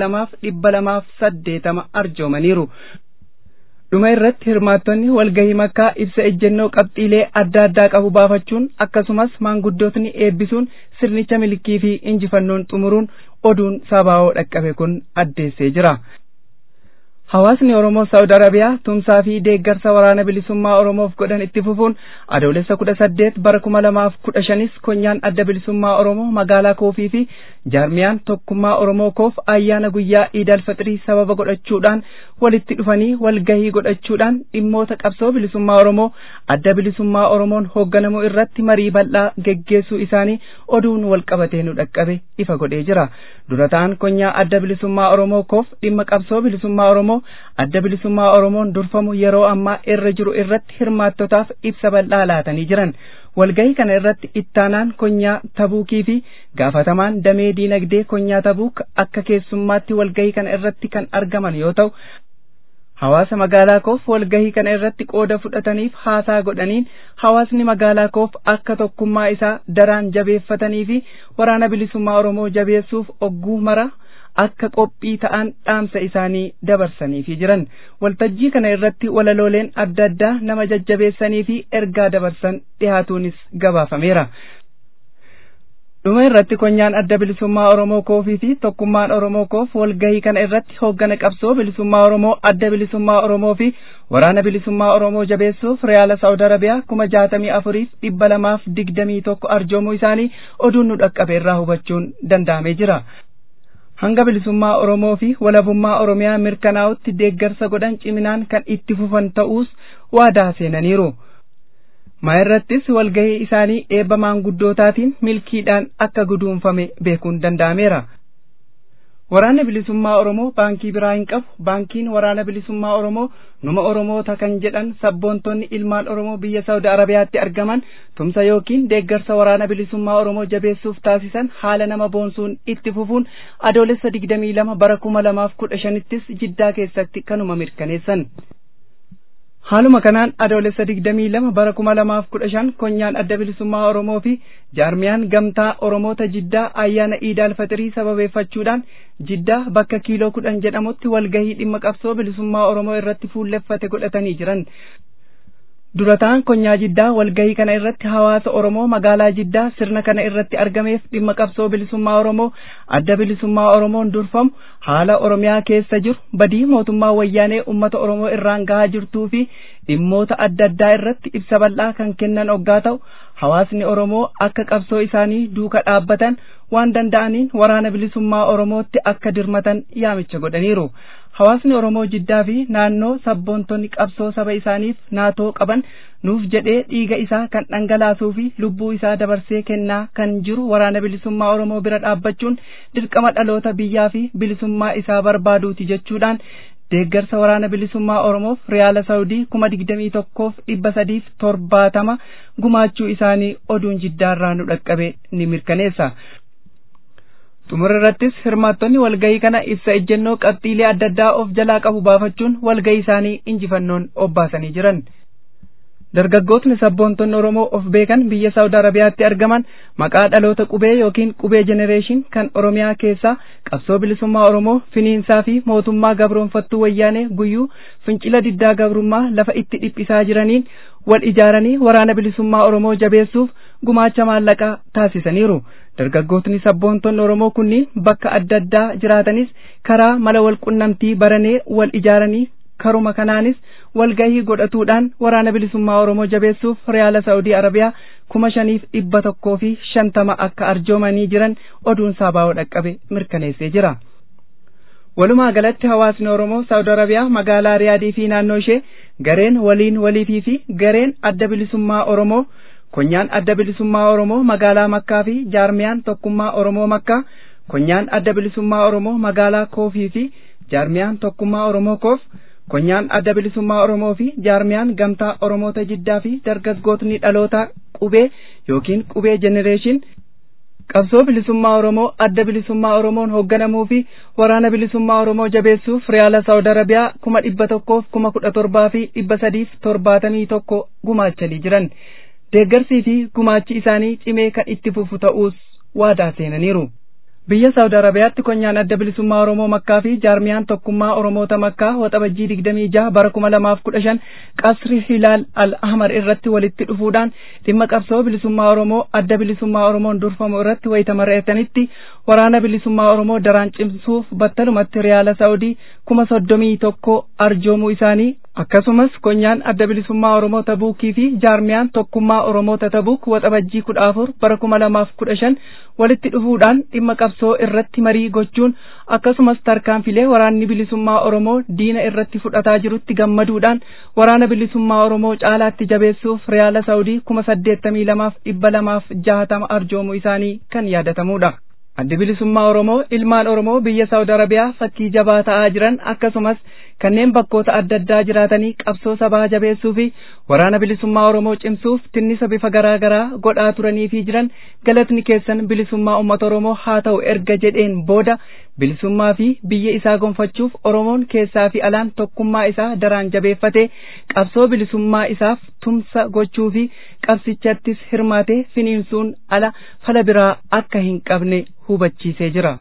12,280 arjoomaniiru. Dhuma irratti hirmaattonni walgahii Makkaa ibsa ejjennoo qabxiilee adda addaa qabu baafachuun akkasumas maanguddootni eebbisuun sirnicha milkii fi injifannoon xumuruun oduun sabaa'oo dhaqqabe kun addeessee jira. Hawaasni Oromoo Saawud Arabiyaa tumsaa fi deeggarsa waraana bilisummaa Oromoof godhan itti fufuun adoolessa 18 bara 2015 konyaan adda bilisummaa Oromoo magaalaa Koofii fi jaarmiyaan tokkummaa Oromoo Koof ayyaana guyyaa Iid al-Fixrii sababa godhachuudhaan walitti dhufanii walgahii godhachuudhaan dhimmoota qabsoo bilisummaa Oromoo adda bilisummaa Oromoon hoogganamu irratti marii bal'aa geggeessuu isaanii oduun wal qabatee nu dhaqqabe ifa godhee jira. Durataan konyaa adda bilisummaa Oromoo Koof dhimma qabsoo bilisummaa Oromoo adda bilisummaa Oromoon durfamu yeroo ammaa irra jiru irratti hirmaattotaaf ibsa bal'aa laatanii jiran. Walgahii kana irratti ittaanaan konyaa Tabuukii fi gaafatamaan damee diinagdee konyaa Tabuuk akka keessummaatti walgahii kana irratti kan argaman yoo ta'u, hawaasa magaalaa Koof walgahii kana irratti qooda fudhataniif haasaa godhaniin hawaasni magaalaa Koof akka tokkummaa isaa daraan jabeeffatanii fi waraana bilisummaa Oromoo jabeessuuf ogguu mara akka qophii ta'an dhaamsa isaanii dabarsaniifi jiran. Waltajjii kana irratti walalooleen adda addaa nama jajjabeessanii fi ergaa dabarsan dhihaatuunis gabaafameera. Dhuma irratti konyaan adda bilisummaa Oromoo Koofii fi tokkummaan Oromoo Koof walgahii kana irratti hooggana qabsoo bilisummaa Oromoo adda bilisummaa Oromoo fi waraana bilisummaa Oromoo jabeessuuf Riyaala Saawud Arabiyaa 64,221 arjoomuu isaanii oduun nu dhaqqabe irraa hubachuun danda'amee jira. Hanga bilisummaa Oromoo fi walabummaa Oromiyaa mirkanaa'utti deeggarsa godhan ciminaan kan itti fufan ta'uus waadaa seenaniiru. Maayirrattis walgahii isaanii eebba maanguddootaatiin milkiidhaan akka guduunfame beekuun danda'ameera. Waraanni bilisummaa Oromoo baankii biraa hin qabu. Baankiin waraana bilisummaa Oromoo numa Oromoota kan jedhan sabboontonni ilmaan Oromoo biyya Saawud Arabiyaatti argaman tumsa yookiin deeggarsa waraana bilisummaa Oromoo jabeessuuf taasisan haala nama boonsuun itti fufuun adoolessa 22 bara 2015ttis Jiddaa keessatti kanuma mirkaneessan. Haaluma kanaan adoolessa 22 bara 2015 konyaan adda bilisummaa Oromoo fi jaarmiyaan gamtaa Oromoota Jiddaa ayyaana Iid al-Fixrii sababeeffachuudhaan Jiddaa bakka kiiloo 10 jedhamutti walgahii dhimma qabsoo bilisummaa Oromoo irratti fuulleffate godhatanii jiran. Durataan konyaa Jiddaa walgahii kana irratti hawaasa Oromoo magaalaa Jiddaa sirna kana irratti argameef dhimma qabsoo bilisummaa Oromoo adda bilisummaa Oromoon durfamu haala Oromiyaa keessa jiru badii mootummaa wayyaanee ummata Oromoo irraan gahaa jirtuu fi dhimmoota adda addaa irratti ibsa bal'aa kan kennan oggaa ta'u hawaasni Oromoo akka qabsoo isaanii duuka dhaabbatan waan danda'aniin waraana bilisummaa Oromootti akka dirmatan yaamicha godhaniiru. Hawaasni Oromoo Jiddaa fi naannoo sabboontonni qabsoo saba isaaniif naatoo qaban nuuf jedhee dhiiga isaa kan dhangalaasuu fi lubbuu isaa dabarsee kennaa kan jiru waraana bilisummaa Oromoo bira dhaabbachuun dirqama dhaloota biyyaa fi bilisummaa isaa barbaaduuti jechuudhaan deeggarsa waraana bilisummaa Oromoof Riyaala Saawudii 21,370 gumaachuu isaanii oduun jiddaarraa nu dhaqqabe ni mirkaneessa. Xumura irrattis hirmaattonni walgahii kana ibsa ejjennoo qabxiilee adda addaa of jalaa qabu baafachuun walgahii isaanii injifannoon obbaasanii jiran. Dargaggootni sabboontonni Oromoo of beekan biyya Saawud Arabiyaatti argaman maqaa dhaloota qubee yookiin qubee jenereeshin kan Oromiyaa keessaa qabsoo bilisummaa Oromoo finiinsaa fi mootummaa gabroonfattuu wayyaanee guyyuu fincila diddaa gabrummaa lafa itti dhiphisaa jiraniin wal ijaaranii waraana bilisummaa Oromoo jabeessuuf gumaacha maallaqaa taasisaniiru. Dargaggootni sabboontonni Oromoo kunniin bakka adda addaa jiraatanis karaa mala wal qunnamtii baranee wal ijaaranii karuma kanaanis walgahii godhatuudhaan waraana bilisummaa Oromoo jabeessuuf Riyaala Saawudii Arabiyaa 5,150 akka arjoomanii jiran oduun Saabaa'oo dhaqqabe mirkaneessee jira. Walumaa galatti hawaasni Oromoo Saawud Arabiyaa magaalaa Riyaadii fi naannoo ishee gareen waliin waliitii fi gareen adda bilisummaa Oromoo konyaan adda bilisummaa Oromoo magaalaa Makkaa fi jaarmiyaan tokkummaa Oromoo Makkaa konyaan adda bilisummaa Oromoo magaalaa Koofii fi jaarmiyaan tokkummaa Oromoo Koof konyaan adda bilisummaa Oromoo fi jaarmiyaan gamtaa Oromoota Jiddaa fi dargaggootni dhaloota qubee yookiin qubee jenereeshin qabsoo bilisummaa Oromoo adda bilisummaa Oromoon hoogganamuu fi waraana bilisummaa Oromoo jabeessuuf Riyaala Saawud Arabiyaa 117,371 gumaachanii jiran. Deeggarsii fi gumaachi isaanii cimee kan itti fufu ta'uus waadaa seenaniiru. Biyya Saawud Arabiyaatti konyaan adda bilisummaa Oromoo Makkaa fi jaarmiyaan tokkummaa Oromoota Makkaa waxabajjii 26 bara 2015 qasri Hilaal Al-Ahmar irratti walitti dhufuudhaan dhimma qabsoo bilisummaa Oromoo adda bilisummaa Oromoon durfamu irratti wayita mari'atanitti waraana bilisummaa Oromoo daraan cimsuuf battalumatti Riyaala Saawudii 31,000 arjoomuu isaanii akkasumas konyaan adda bilisummaa Oromoo Tabuukii fi jaarmiyaan tokkummaa Oromoota Tabuuk waxabajjii 14 bara 2015 walitti dhufuudhaan dhimma qabsoo irratti marii gochuun akkasumas tarkaanfilee waraanni bilisummaa Oromoo diina irratti fudhataa jirutti gammaduudhaan waraana bilisummaa Oromoo caalaatti jabeessuuf Riyaala Saawudii 82,260 arjoomuu isaanii kan yaadatamudha. Addi bilisummaa Oromoo ilmaan Oromoo biyya Saawud Arabiyaa fakkii jabaa ta'aa jiran akkasumas kanneen bakkoota adda addaa jiraatanii qabsoo sabaa jabeessuu fi waraana bilisummaa Oromoo cimsuuf tinnisa bifa garaa garaa godhaa turanii fi jiran galatni keessan bilisummaa uummata Oromoo haa ta'u erga jedheen booda bilisummaa fi biyya isaa gonfachuuf Oromoon keessaa fi alaan tokkummaa isaa daraan jabeeffatee qabsoo bilisummaa isaaf tumsa gochuu fi qabsichattis hirmaatee finiinsuun ala fala biraa akka hin qabne hubachiisee jira.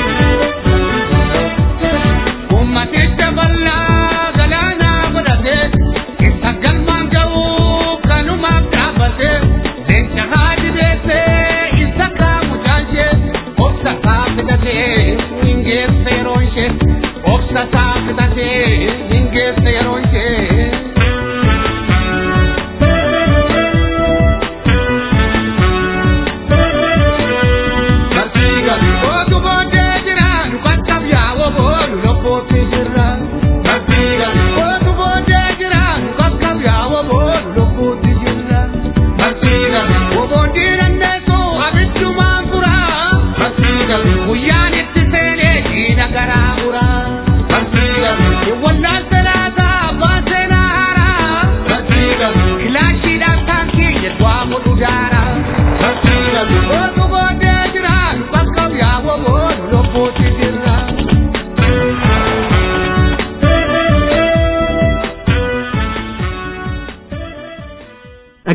Ummaticha bal'aa galaanaa godhatee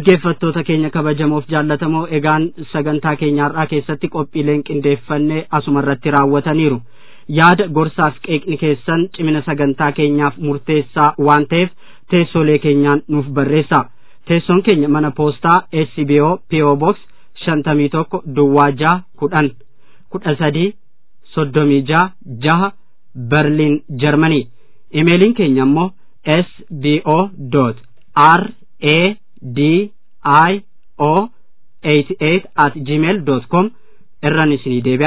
dhaggeeffattoota keenya kabajamoof jaallatamoo egaan sagantaa keenya har'aa keessatti qophiileen qindeeffannee asumarratti raawwataniiru. Yaada gorsaaf qeeqni keessan cimina sagantaa keenyaaf murteessaa waan ta'eef teessoolee keenyaan nuuf barreessaa. Teessoon keenya mana poostaa SBO PO Box 51 Duwwaa 6 10 13 Berlin Germany. Emailiin keenya immoo sbo.radio88@gmail.com irraan isinii deebi'a.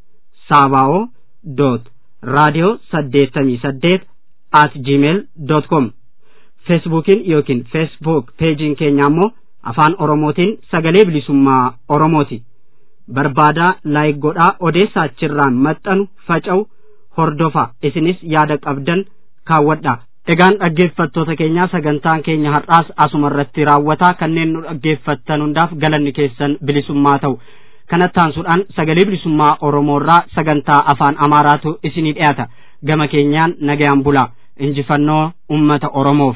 sabao.radio88@gmail.com Facebookin yookiin Facebook pagein keenya immoo afaan Oromootiin sagalee bilisummaa Oromooti. Barbaadaa like godhaa odeessaa achirraan maxxanu faca'u hordofa isinis yaada qabdan kaawwadha. Egaan dhaggeeffattoota keenya sagantaan keenya har'aas asumarratti raawwata. Kanneen nu dhaggeeffattan hundaaf galanni keessan bilisummaa ta'u. Kanattaansuudhaan sagalee bilisummaa Oromoorraa sagantaa afaan Amaaraatu isinii dhiyaata. Gama keenyaan nagayaan bulaa. Injifannoo ummata Oromoof.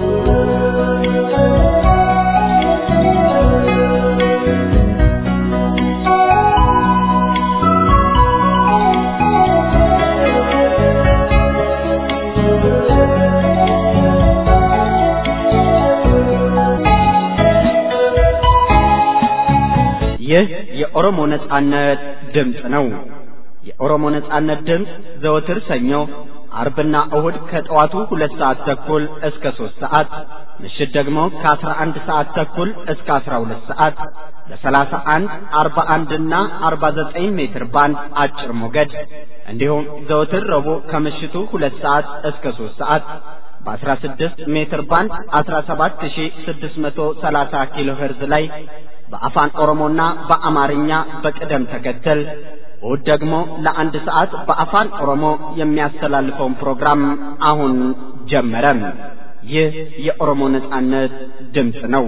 ይህ የኦሮሞ ነጻነት ድምጽ ነው። የኦሮሞ ነጻነት ድምጽ ዘወትር ሰኞ፣ አርብና እሁድ ከጠዋቱ 2 ሰዓት ተኩል እስከ 3 ሰዓት፣ ምሽት ደግሞ ከ11 ሰዓት ተኩል እስከ 12 ሰዓት በ31፣ 41 እና 49 ሜትር ባንድ አጭር ሞገድ እንዲሁም ዘወትር ረቡዕ ከምሽቱ 2 ሰዓት እስከ 3 ሰዓት በ16 ሜትር ባንድ 17630 ኪሎ ሄርዝ ላይ በአፋን ኦሮሞና በአማርኛ በቅደም ተከተል እሁድ ደግሞ ለአንድ ሰዓት በአፋን ኦሮሞ የሚያስተላልፈውን ፕሮግራም አሁን ጀመረ። ይህ የኦሮሞ ነጻነት ድምጽ ነው።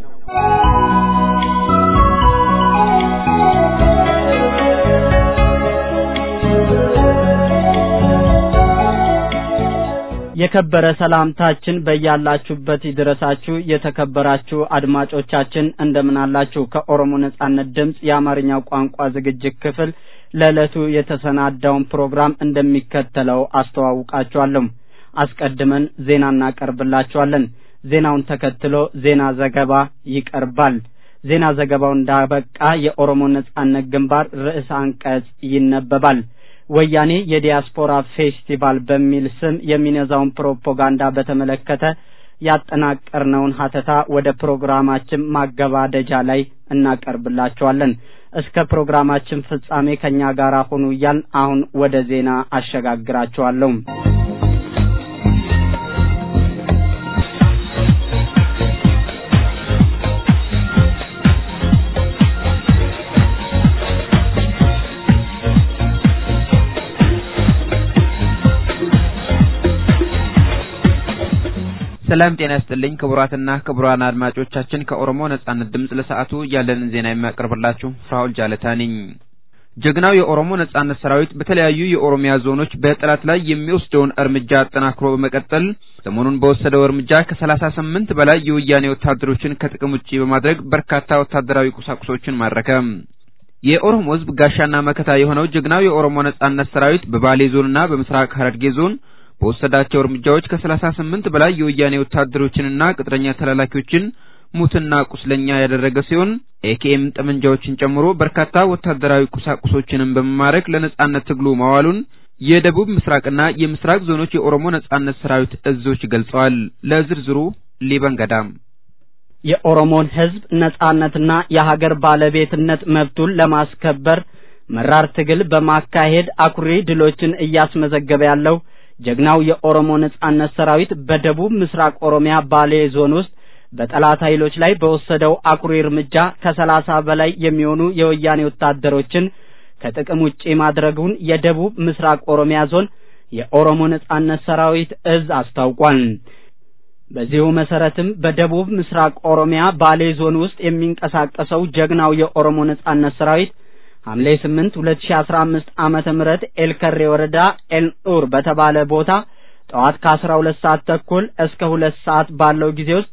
የከበረ ሰላምታችን በያላችሁበት ይድረሳችሁ። የተከበራችሁ አድማጮቻችን እንደምን አላችሁ? ከኦሮሞ ነጻነት ድምጽ የአማርኛው ቋንቋ ዝግጅት ክፍል ለዕለቱ የተሰናዳውን ፕሮግራም እንደሚከተለው አስተዋውቃችኋለሁ። አስቀድመን ዜና እናቀርብላችኋለን። ዜናውን ተከትሎ ዜና ዘገባ ይቀርባል። ዜና ዘገባው እንዳበቃ የኦሮሞ ነጻነት ግንባር ርዕሰ አንቀጽ ይነበባል። ወያኔ የዲያስፖራ ፌስቲቫል በሚል ስም የሚነዛውን ፕሮፓጋንዳ በተመለከተ ያጠናቀርነውን ሀተታ ወደ ፕሮግራማችን ማገባደጃ ላይ እናቀርብላችኋለን። እስከ ፕሮግራማችን ፍጻሜ ከኛ ጋር ሆኑ እያልን አሁን ወደ ዜና አሸጋግራችኋለሁ። ሰላም ጤና ይስጥልኝ ክቡራትና ክቡራን አድማጮቻችን ከኦሮሞ ነጻነት ድምጽ ለሰዓቱ ያለንን ዜና የሚያቀርብላችሁ ፍራኦል ጃለታ ነኝ። ጀግናው የኦሮሞ ነጻነት ሰራዊት በተለያዩ የኦሮሚያ ዞኖች በጠላት ላይ የሚወስደውን እርምጃ አጠናክሮ በመቀጠል ሰሞኑን በወሰደው እርምጃ ከ38 በላይ የወያኔ ወታደሮችን ከጥቅም ውጪ በማድረግ በርካታ ወታደራዊ ቁሳቁሶችን ማረከ። የኦሮሞ ሕዝብ ጋሻና መከታ የሆነው ጀግናው የኦሮሞ ነጻነት ሰራዊት በባሌ ዞንና በምስራቅ ሐረርጌ ዞን በወሰዳቸው እርምጃዎች ከ38 በላይ የወያኔ ወታደሮችንና ቅጥረኛ ተላላኪዎችን ሙትና ቁስለኛ ያደረገ ሲሆን ኤኬኤም ጠመንጃዎችን ጨምሮ በርካታ ወታደራዊ ቁሳቁሶችንም በመማረክ ለነጻነት ትግሉ ማዋሉን የደቡብ ምስራቅና የምስራቅ ዞኖች የኦሮሞ ነጻነት ሰራዊት እዞች ገልጸዋል። ለዝርዝሩ ሊበንገዳም የኦሮሞን ሕዝብ ነጻነትና የሀገር ባለቤትነት መብቱን ለማስከበር መራር ትግል በማካሄድ አኩሪ ድሎችን እያስመዘገበ ያለው ጀግናው የኦሮሞ ነጻነት ሰራዊት በደቡብ ምስራቅ ኦሮሚያ ባሌ ዞን ውስጥ በጠላት ኃይሎች ላይ በወሰደው አኩሪ እርምጃ ከ30 በላይ የሚሆኑ የወያኔ ወታደሮችን ከጥቅም ውጪ ማድረጉን የደቡብ ምስራቅ ኦሮሚያ ዞን የኦሮሞ ነጻነት ሰራዊት እዝ አስታውቋል። በዚሁ መሰረትም በደቡብ ምስራቅ ኦሮሚያ ባሌ ዞን ውስጥ የሚንቀሳቀሰው ጀግናው የኦሮሞ ነጻነት ሰራዊት ሐምሌ 8 2015 ዓመተ ምህረት ኤልከሬ ወረዳ ኤልኡር በተባለ ቦታ ጠዋት ከ12 ሰዓት ተኩል እስከ 2 ሰዓት ባለው ጊዜ ውስጥ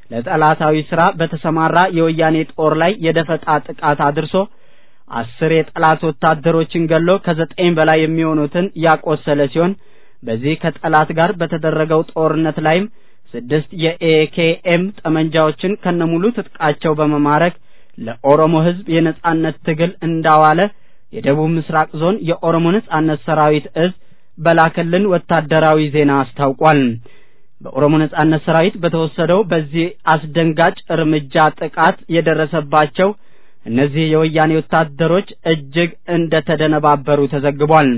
ለጠላታዊ ስራ በተሰማራ የወያኔ ጦር ላይ የደፈጣ ጥቃት አድርሶ 10 የጠላት ወታደሮችን ገሎ ከ9 በላይ የሚሆኑትን ያቆሰለ ሲሆን በዚህ ከጠላት ጋር በተደረገው ጦርነት ላይም 6 የኤኬኤም ጠመንጃዎችን ከነሙሉ ትጥቃቸው በመማረክ ለኦሮሞ ህዝብ የነጻነት ትግል እንዳዋለ የደቡብ ምስራቅ ዞን የኦሮሞ ነጻነት ሰራዊት እዝ በላከልን ወታደራዊ ዜና አስታውቋል። በኦሮሞ ነጻነት ሰራዊት በተወሰደው በዚህ አስደንጋጭ እርምጃ ጥቃት የደረሰባቸው እነዚህ የወያኔ ወታደሮች እጅግ እንደተደነባበሩ ተዘግቧል።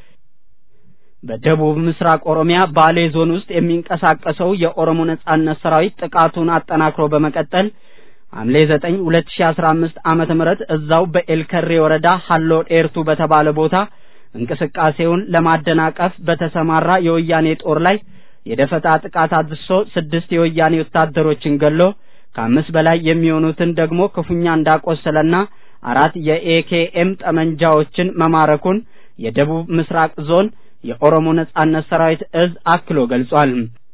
በደቡብ ምስራቅ ኦሮሚያ ባሌ ዞን ውስጥ የሚንቀሳቀሰው የኦሮሞ ነጻነት ሰራዊት ጥቃቱን አጠናክሮ በመቀጠል ሐምሌ 9 2015 ዓመተ ምህረት እዛው በኤልከሬ ወረዳ ሐሎ ዴርቱ በተባለ ቦታ እንቅስቃሴውን ለማደናቀፍ በተሰማራ የወያኔ ጦር ላይ የደፈጣ ጥቃት አድርሶ 6 የወያኔ ወታደሮችን ገሎ ከ5 በላይ የሚሆኑትን ደግሞ ክፉኛ እንዳቆሰለና 4 የኤኬኤም ጠመንጃዎችን መማረኩን የደቡብ ምስራቅ ዞን የኦሮሞ ነጻነት ሰራዊት እዝ አክሎ ገልጿል።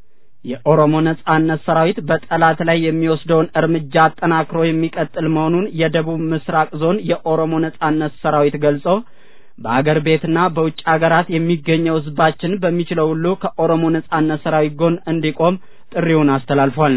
የኦሮሞ ነጻነት ሰራዊት በጠላት ላይ የሚወስደውን እርምጃ አጠናክሮ የሚቀጥል መሆኑን የደቡብ ምስራቅ ዞን የኦሮሞ ነጻነት ሰራዊት ገልጾ በአገር ቤትና በውጭ ሀገራት የሚገኘው ህዝባችን በሚችለው ሁሉ ከኦሮሞ ነጻነት ሰራዊት ጎን እንዲቆም ጥሪውን አስተላልፏል።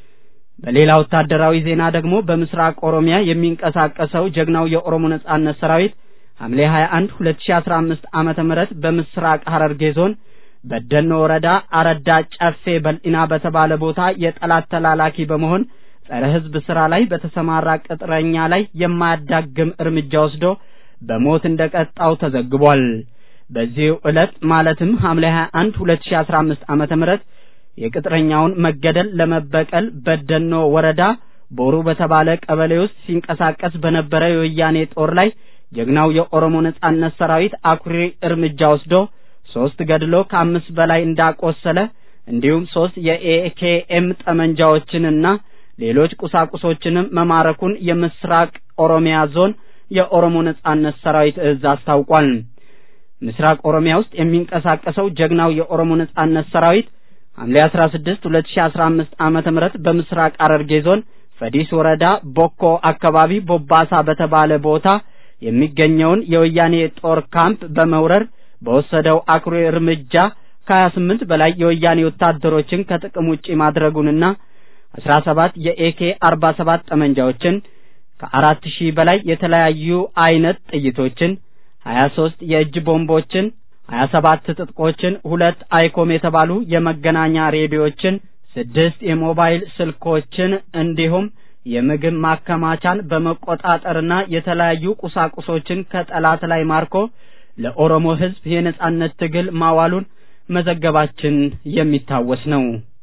በሌላ ወታደራዊ ዜና ደግሞ በምስራቅ ኦሮሚያ የሚንቀሳቀሰው ጀግናው የኦሮሞ ነጻነት ሰራዊት ሐምሌ 21 2015 ዓመተ ምህረት በምስራቅ ሐረርጌ ዞን በደኖ ወረዳ አረዳ ጨፌ በልኢና በተባለ ቦታ የጠላት ተላላኪ በመሆን ጸረ ህዝብ ስራ ላይ በተሰማራ ቅጥረኛ ላይ የማያዳግም እርምጃ ወስዶ በሞት እንደቀጣው ተዘግቧል። በዚህ ዕለት ማለትም ሐምሌ 21 2015 ዓመተ ምህረት የቅጥረኛውን መገደል ለመበቀል በደኖ ወረዳ ቦሩ በተባለ ቀበሌ ውስጥ ሲንቀሳቀስ በነበረ የወያኔ ጦር ላይ ጀግናው የኦሮሞ ነጻነት ሰራዊት አኩሪ እርምጃ ወስዶ 3 ገድሎ ከ5 በላይ እንዳቆሰለ እንዲሁም 3 የኤኬኤም ጠመንጃዎችንና ሌሎች ቁሳቁሶችንም መማረኩን የምስራቅ ኦሮሚያ ዞን የኦሮሞ ነጻነት ሰራዊት እዝ አስታውቋል። ምስራቅ ኦሮሚያ ውስጥ የሚንቀሳቀሰው ጀግናው የኦሮሞ ነጻነት ሰራዊት ሐምሌ 16 2015 ዓመተ ምህረት በምስራቅ ሐረርጌ ዞን ፈዲስ ወረዳ ቦኮ አካባቢ ቦባሳ በተባለ ቦታ የሚገኘውን የወያኔ ጦር ካምፕ በመውረር በወሰደው አኩሪ እርምጃ ከ28 በላይ የወያኔ ወታደሮችን ከጥቅም ውጪ ማድረጉንና 17 የኤኬ 47 ጠመንጃዎችን ከ4000 በላይ የተለያዩ አይነት ጥይቶችን 23 የእጅ ቦምቦችን 27 ትጥቆችን 2 አይኮም የተባሉ የመገናኛ ሬዲዮችን 6 የሞባይል ስልኮችን እንዲሁም የምግብ ማከማቻን በመቆጣጠርና የተለያዩ ቁሳቁሶችን ከጠላት ላይ ማርኮ ለኦሮሞ ህዝብ የነጻነት ትግል ማዋሉን መዘገባችን የሚታወስ ነው።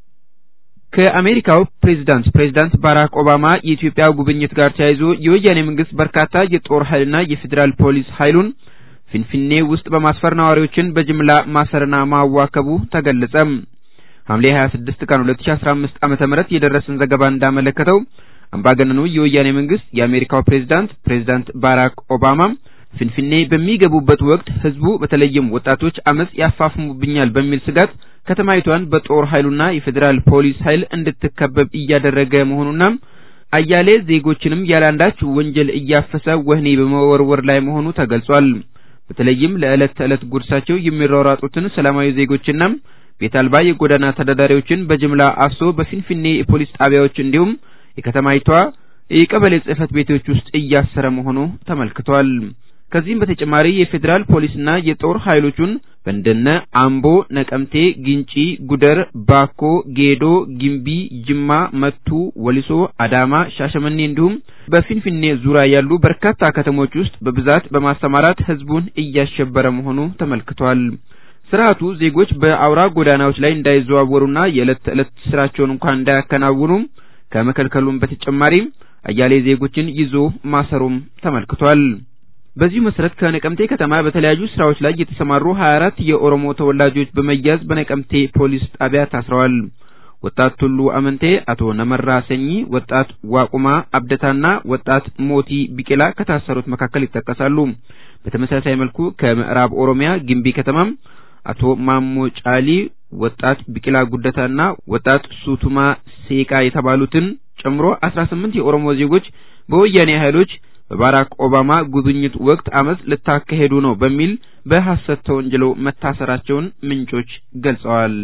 ከአሜሪካው ፕሬዝዳንት ባራክ ኦባማ የኢትዮጵያ ጉብኝት ጋር ተያይዞ የወያኔ መንግስት በርካታ የጦር ኃይልና የፌደራል ፖሊስ ኃይሉን ፊንፊኔ ውስጥ በማስፈር ነዋሪዎችን በጅምላ ማሰርና ማዋከቡ ተገለጸ። ሐምሌ 26 ቀን 2015 ዓመተ ምህረት የደረሰን ዘገባ እንዳመለከተው አምባገነኑ የወያኔ መንግስት የአሜሪካው ፕሬዝዳንት ባራክ ኦባማ ፊንፊኔ በሚገቡበት ወቅት ህዝቡ በተለይም ወጣቶች አመጽ ያፋፍሙብኛል በሚል ስጋት ከተማይቷን በጦር ኃይሉና የፌደራል ፖሊስ ኃይል እንድትከበብ እያደረገ መሆኑና አያሌ ዜጎችንም ያላንዳች ወንጀል እያፈሰ ወህኒ በመወርወር ላይ መሆኑ ተገልጿል። በተለይም ለዕለት ተዕለት ጉርሳቸው የሚሯሯጡትን ሰላማዊ ዜጎችና ቤት አልባ የጎዳና ተዳዳሪዎችን በጅምላ አፍሶ በፊንፊኔ የፖሊስ ጣቢያዎች እንዲሁም የከተማይቷ የቀበሌ ጽህፈት ቤቶች ውስጥ እያሰረ መሆኑ ተመልክቷል። ከዚህም በተጨማሪ የፌደራል ፖሊስና የጦር ኃይሎቹን በእንደነ አምቦ፣ ነቀምቴ፣ ግንጪ፣ ጉደር፣ ባኮ፣ ጌዶ፣ ጊምቢ፣ ጅማ፣ መቱ፣ ወሊሶ፣ አዳማ፣ ሻሸመኔ እንዲሁም በፊንፊኔ ዙሪያ ያሉ በርካታ ከተሞች ውስጥ በብዛት በማስተማራት ህዝቡን እያሸበረ መሆኑ ተመልክቷል። ስርዓቱ ዜጎች በአውራ ጎዳናዎች ላይ እንዳይዘዋወሩና የዕለት ተዕለት ስራቸውን እንኳን እንዳያከናውኑ ከመከልከሉም በተጨማሪ አያሌ ዜጎችን ይዞ ማሰሩም ተመልክቷል። በዚህ መሰረት ከነቀምቴ ከተማ በተለያዩ ስራዎች ላይ የተሰማሩ 24 የኦሮሞ ተወላጆች በመያዝ በነቀምቴ ፖሊስ ጣቢያ ታስረዋል። ወጣት ቱሉ አመንቴ፣ አቶ ነመራ ሰኚ፣ ወጣት ዋቁማ አብደታና ወጣት ሞቲ ቢቂላ ከታሰሩት መካከል ይጠቀሳሉ። በተመሳሳይ መልኩ ከምዕራብ ኦሮሚያ ግምቢ ከተማም አቶ ማሞ ጫሊ፣ ወጣት ቢቂላ ጉደታና ወጣት ሱቱማ ሴቃ የተባሉትን ጨምሮ 18 የኦሮሞ ዜጎች በወያኔ ኃይሎች በባራክ ኦባማ ጉብኝት ወቅት አመጽ ልታካሄዱ ነው በሚል በሐሰት ተወንጅለው መታሰራቸውን ምንጮች ገልጸዋል።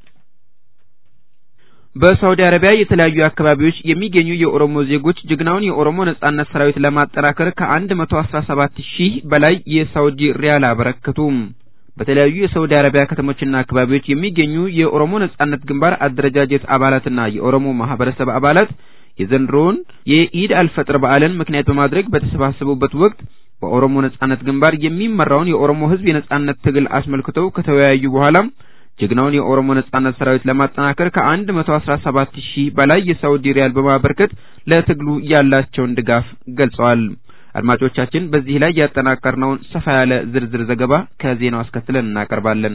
በሳውዲ አረቢያ የተለያዩ አካባቢዎች የሚገኙ የኦሮሞ ዜጎች ጀግናውን የኦሮሞ ነጻነት ሰራዊት ለማጠናከር ከ117000 በላይ የሳውዲ ሪያል አበረከቱ። በተለያዩ የሳውዲ አረቢያ ከተሞችና አካባቢዎች የሚገኙ የኦሮሞ ነጻነት ግንባር አደረጃጀት አባላትና የኦሮሞ ማህበረሰብ አባላት የዘንድሮውን የኢድ አልፈጥር በዓልን ምክንያት በማድረግ በተሰባሰቡበት ወቅት በኦሮሞ ነጻነት ግንባር የሚመራውን የኦሮሞ ህዝብ የነጻነት ትግል አስመልክተው ከተወያዩ በኋላ ጀግናውን የኦሮሞ ነጻነት ሰራዊት ለማጠናከር ከ117000 በላይ የሳውዲ ሪያል በማበርከት ለትግሉ ያላቸውን ድጋፍ ገልጸዋል። አድማጮቻችን በዚህ ላይ ያጠናቀርነውን ሰፋ ያለ ዝርዝር ዘገባ ከዜናው አስከትለን እናቀርባለን።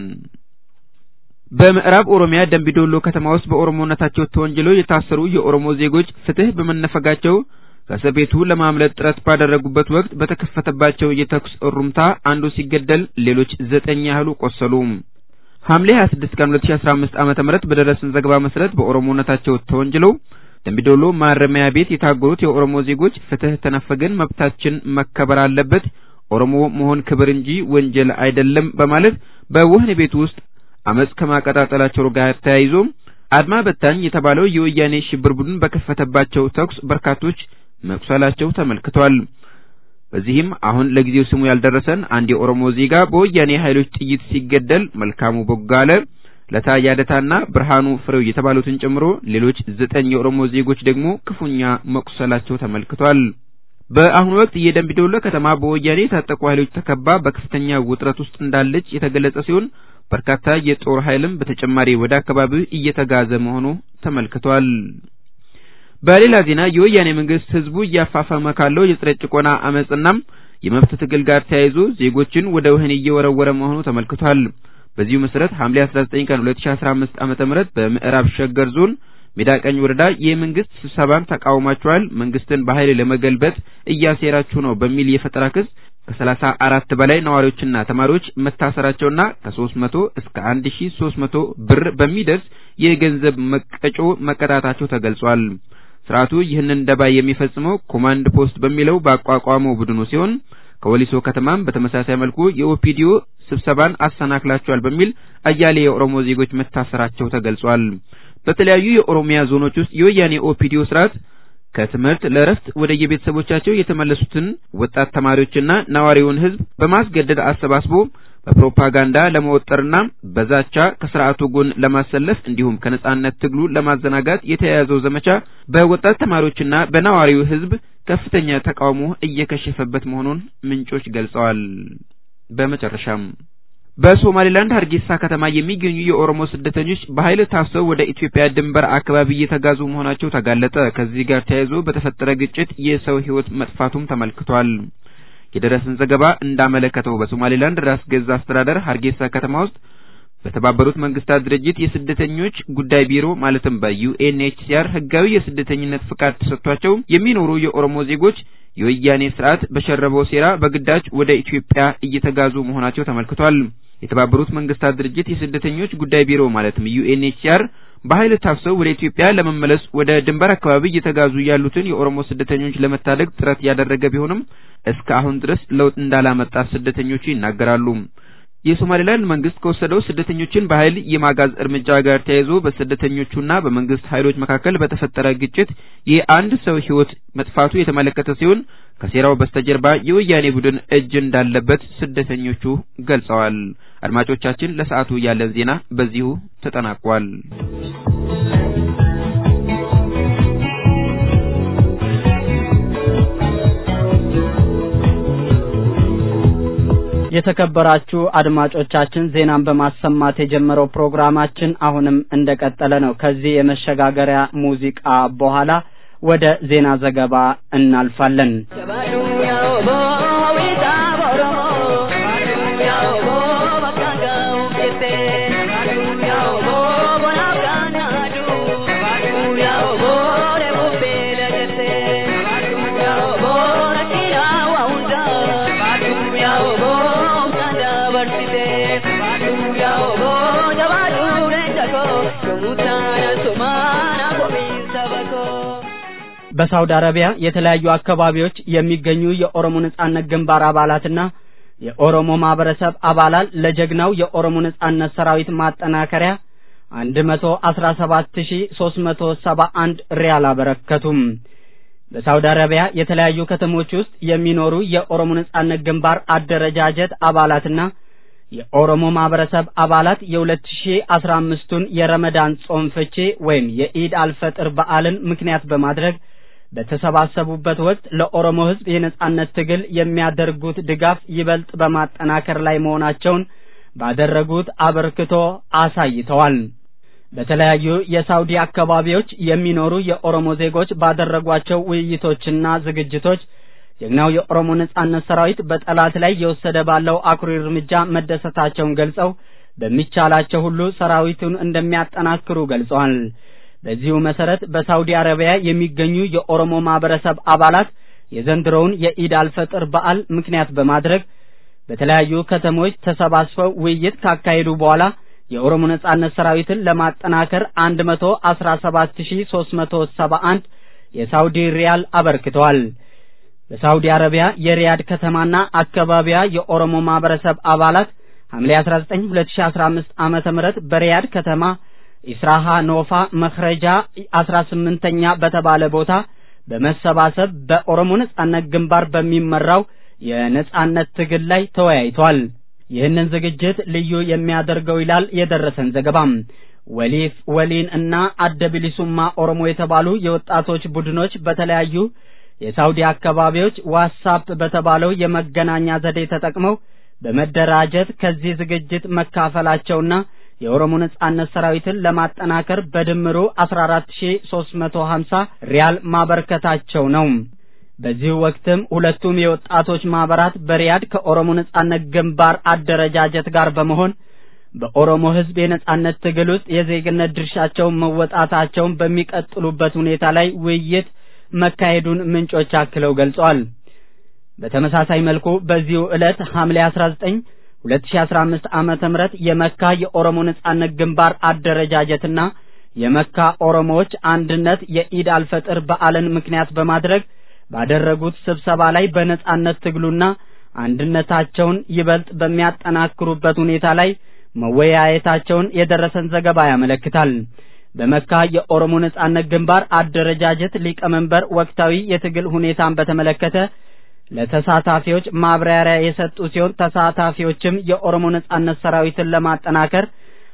በምዕራብ ኦሮሚያ ደምቢዶሎ ከተማ ውስጥ በኦሮሞነታቸው ተወንጅለው የታሰሩ የኦሮሞ ዜጎች ፍትህ በመነፈጋቸው ከእስር ቤቱ ለማምለጥ ጥረት ባደረጉበት ወቅት በተከፈተባቸው የተኩስ እሩምታ አንዱ ሲገደል ሌሎች 9 ያህሉ ቆሰሉ። ሐምሌ 26 ቀን 2015 ዓ.ም በደረሰን ዘገባ መሰረት በኦሮሞነታቸው ተወንጅለው ደምቢዶሎ ማረሚያ ቤት የታገሩት የኦሮሞ ዜጎች ፍትህ ተነፈገን፣ መብታችን መከበር አለበት፣ ኦሮሞ መሆን ክብር እንጂ ወንጀል አይደለም በማለት በወህኒ ቤት ውስጥ አመጽ ከማቀጣጠላቸው ጋር ተያይዞ አድማ በታኝ የተባለው የወያኔ ሽብር ቡድን በከፈተባቸው ተኩስ በርካቶች መቁሰላቸው ተመልክቷል። በዚህም አሁን ለጊዜው ስሙ ያልደረሰን አንድ የኦሮሞ ዜጋ በወያኔ ኃይሎች ጥይት ሲገደል መልካሙ ቦጋለ፣ ለታያደታና ብርሃኑ ፍሬው የተባሉትን ጨምሮ ሌሎች 9 የኦሮሞ ዜጎች ደግሞ ክፉኛ መቁሰላቸው ተመልክቷል። በአሁኑ ወቅት የደምቢዶሎ ከተማ በወያኔ የታጠቁ ኃይሎች ተከባ በከፍተኛ ውጥረት ውስጥ እንዳለች የተገለጸ ሲሆን በርካታ የጦር ኃይልም በተጨማሪ ወደ አካባቢው እየተጋዘ መሆኑ ተመልክቷል። በሌላ ዜና የወያኔ መንግስት ህዝቡ ያፋፋመ ካለው የጸረ ጭቆና አመጽና የመብት ትግል ጋር ተያይዞ ዜጎችን ወደ ወህኒ እየወረወረ መሆኑ ተመልክቷል። በዚሁ መሰረት ሐምሌ 19 ቀን 2015 ዓ.ም በምዕራብ ሸገር ዞን ሜዳቀኝ ወረዳ የመንግስት ስብሰባን ተቃውማቸዋል፣ መንግስትን በኃይል ለመገልበጥ እያሴራችሁ ነው በሚል የፈጠራ ክስ ከ34 በላይ ነዋሪዎችና ተማሪዎች መታሰራቸውና ከ300 እስከ 1300 ብር በሚደርስ የገንዘብ መቀጮ መቀጣታቸው ተገልጿል። ስርዓቱ ይህንን ደባ የሚፈጽመው ኮማንድ ፖስት በሚለው ባቋቋመው ቡድኑ ሲሆን ከወሊሶ ከተማም በተመሳሳይ መልኩ የኦፒዲዮ ስብሰባን አሰናክላቸዋል በሚል አያሌ የኦሮሞ ዜጎች መታሰራቸው ተገልጿል። በተለያዩ የኦሮሚያ ዞኖች ውስጥ የወያኔ ኦፒዲዮ ስርዓት ከትምህርት ለረፍት ወደ የቤተሰቦቻቸው የተመለሱትን ወጣት ተማሪዎችና ነዋሪውን ህዝብ በማስገደድ አሰባስቦ በፕሮፓጋንዳ ለመወጠርና በዛቻ ከስርዓቱ ጎን ለማሰለፍ እንዲሁም ከነጻነት ትግሉ ለማዘናጋት የተያያዘው ዘመቻ በወጣት ተማሪዎችና በነዋሪው ህዝብ ከፍተኛ ተቃውሞ እየከሸፈበት መሆኑን ምንጮች ገልጸዋል። በመጨረሻም በሶማሊላንድ ሀርጌሳ ከተማ የሚገኙ የኦሮሞ ስደተኞች በኃይል ታስረው ወደ ኢትዮጵያ ድንበር አካባቢ እየተጋዙ መሆናቸው ተጋለጠ። ከዚህ ጋር ተያይዞ በተፈጠረ ግጭት የሰው ህይወት መጥፋቱም ተመልክቷል። የደረሰን ዘገባ እንዳመለከተው በሶማሊላንድ ራስ ገዝ አስተዳደር ሀርጌሳ ከተማ ውስጥ በተባበሩት መንግስታት ድርጅት የስደተኞች ጉዳይ ቢሮ ማለትም በዩኤንኤችሲአር ህጋዊ የስደተኝነት ፍቃድ ተሰጥቷቸው የሚኖሩ የኦሮሞ ዜጎች የወያኔ ስርዓት በሸረበው ሴራ በግዳጅ ወደ ኢትዮጵያ እየተጋዙ መሆናቸው ተመልክቷል። የተባበሩት መንግስታት ድርጅት የስደተኞች ጉዳይ ቢሮ ማለትም ዩኤንኤችሲአር በኃይል ታፍሰው ወደ ኢትዮጵያ ለመመለስ ወደ ድንበር አካባቢ እየተጋዙ ያሉትን የኦሮሞ ስደተኞች ለመታደግ ጥረት ያደረገ ቢሆንም እስካሁን ድረስ ለውጥ እንዳላመጣ ስደተኞቹ ይናገራሉ። የሶማሊላንድ መንግስት ከወሰደው ስደተኞችን በኃይል የማጋዝ እርምጃ ጋር ተያይዞ በስደተኞቹና በመንግስት ኃይሎች መካከል በተፈጠረ ግጭት የአንድ ሰው ህይወት መጥፋቱ የተመለከተ ሲሆን ከሴራው በስተጀርባ የወያኔ ቡድን እጅ እንዳለበት ስደተኞቹ ገልጸዋል። አድማጮቻችን ለሰዓቱ ያለን ዜና በዚሁ ተጠናቋል። የተከበራችሁ አድማጮቻችን ዜናን በማሰማት የጀመረው ፕሮግራማችን አሁንም እንደቀጠለ ነው። ከዚህ የመሸጋገሪያ ሙዚቃ በኋላ ወደ ዜና ዘገባ እናልፋለን። በሳውዲ አረቢያ የተለያዩ አካባቢዎች የሚገኙ የኦሮሞ ነጻነት ግንባር አባላትና የኦሮሞ ማህበረሰብ አባላት ለጀግናው የኦሮሞ ነጻነት ሰራዊት ማጠናከሪያ 117371 ሪያል አበረከቱም። በሳውዲ አረቢያ የተለያዩ ከተሞች ውስጥ የሚኖሩ የኦሮሞ ነጻነት ግንባር አደረጃጀት አባላትና የኦሮሞ ማህበረሰብ አባላት የ2015ቱን የረመዳን ጾም ፍቺ ወይም የኢድ አልፈጥር በዓልን ምክንያት በማድረግ በተሰባሰቡበት ወቅት ለኦሮሞ ህዝብ የነጻነት ትግል የሚያደርጉት ድጋፍ ይበልጥ በማጠናከር ላይ መሆናቸውን ባደረጉት አበርክቶ አሳይተዋል። በተለያዩ የሳውዲ አካባቢዎች የሚኖሩ የኦሮሞ ዜጎች ባደረጓቸው ውይይቶችና ዝግጅቶች ጀግናው የኦሮሞ ነጻነት ሰራዊት በጠላት ላይ የወሰደ ባለው አኩሪ እርምጃ መደሰታቸውን ገልጸው በሚቻላቸው ሁሉ ሰራዊቱን እንደሚያጠናክሩ ገልጸዋል። በዚሁ መሰረት በሳውዲ አረቢያ የሚገኙ የኦሮሞ ማህበረሰብ አባላት የዘንድሮውን የኢድ አልፈጥር በዓል ምክንያት በማድረግ በተለያዩ ከተሞች ተሰባስበው ውይይት ካካሄዱ በኋላ የኦሮሞ ነጻነት ሰራዊትን ለማጠናከር 117371 የሳውዲ ሪያል አበርክተዋል። በሳውዲ አረቢያ የሪያድ ከተማና አካባቢያ የኦሮሞ ማህበረሰብ አባላት ሐምሌ 19 2015 ዓመተ ምህረት በሪያድ ከተማ ኢስራሃ ኖፋ መኽረጃ 18ኛ በተባለ ቦታ በመሰባሰብ በኦሮሞ ነጻነት ግንባር በሚመራው የነጻነት ትግል ላይ ተወያይቷል። ይህንን ዝግጅት ልዩ የሚያደርገው ይላል የደረሰን ዘገባም ወሊን እና አደብሊሱማ ኦሮሞ የተባሉ የወጣቶች ቡድኖች በተለያዩ የሳውዲ አካባቢዎች ዋትስአፕ በተባለው የመገናኛ ዘዴ ተጠቅመው በመደራጀት ከዚህ ዝግጅት መካፈላቸውና የኦሮሞ ነጻነት ሰራዊትን ለማጠናከር በድምሩ 14350 ሪያል ማበርከታቸው ነው። በዚህ ወቅትም ሁለቱም የወጣቶች ማህበራት በሪያድ ከኦሮሞ ነጻነት ግንባር አደረጃጀት ጋር በመሆን በኦሮሞ ህዝብ የነጻነት ትግል ውስጥ የዜግነት ድርሻቸውን መወጣታቸውን በሚቀጥሉበት ሁኔታ ላይ ውይይት መካሄዱን ምንጮች አክለው ገልጸዋል። በተመሳሳይ መልኩ በዚሁ ዕለት ሐምሌ 19 2015 ዓመተ ምህረት የመካ የኦሮሞ ነጻነት ግንባር አደረጃጀትና የመካ ኦሮሞዎች አንድነት የኢድ አልፈጥር በዓልን ምክንያት በማድረግ ባደረጉት ስብሰባ ላይ በነጻነት ትግሉና አንድነታቸውን ይበልጥ በሚያጠናክሩበት ሁኔታ ላይ መወያየታቸውን የደረሰን ዘገባ ያመለክታል። በመካ የኦሮሞ ነጻነት ግንባር አደረጃጀት ሊቀመንበር ወቅታዊ የትግል ሁኔታን በተመለከተ ለተሳታፊዎች ማብራሪያ የሰጡ ሲሆን ተሳታፊዎችም የኦሮሞ ነጻነት ሰራዊትን ለማጠናከር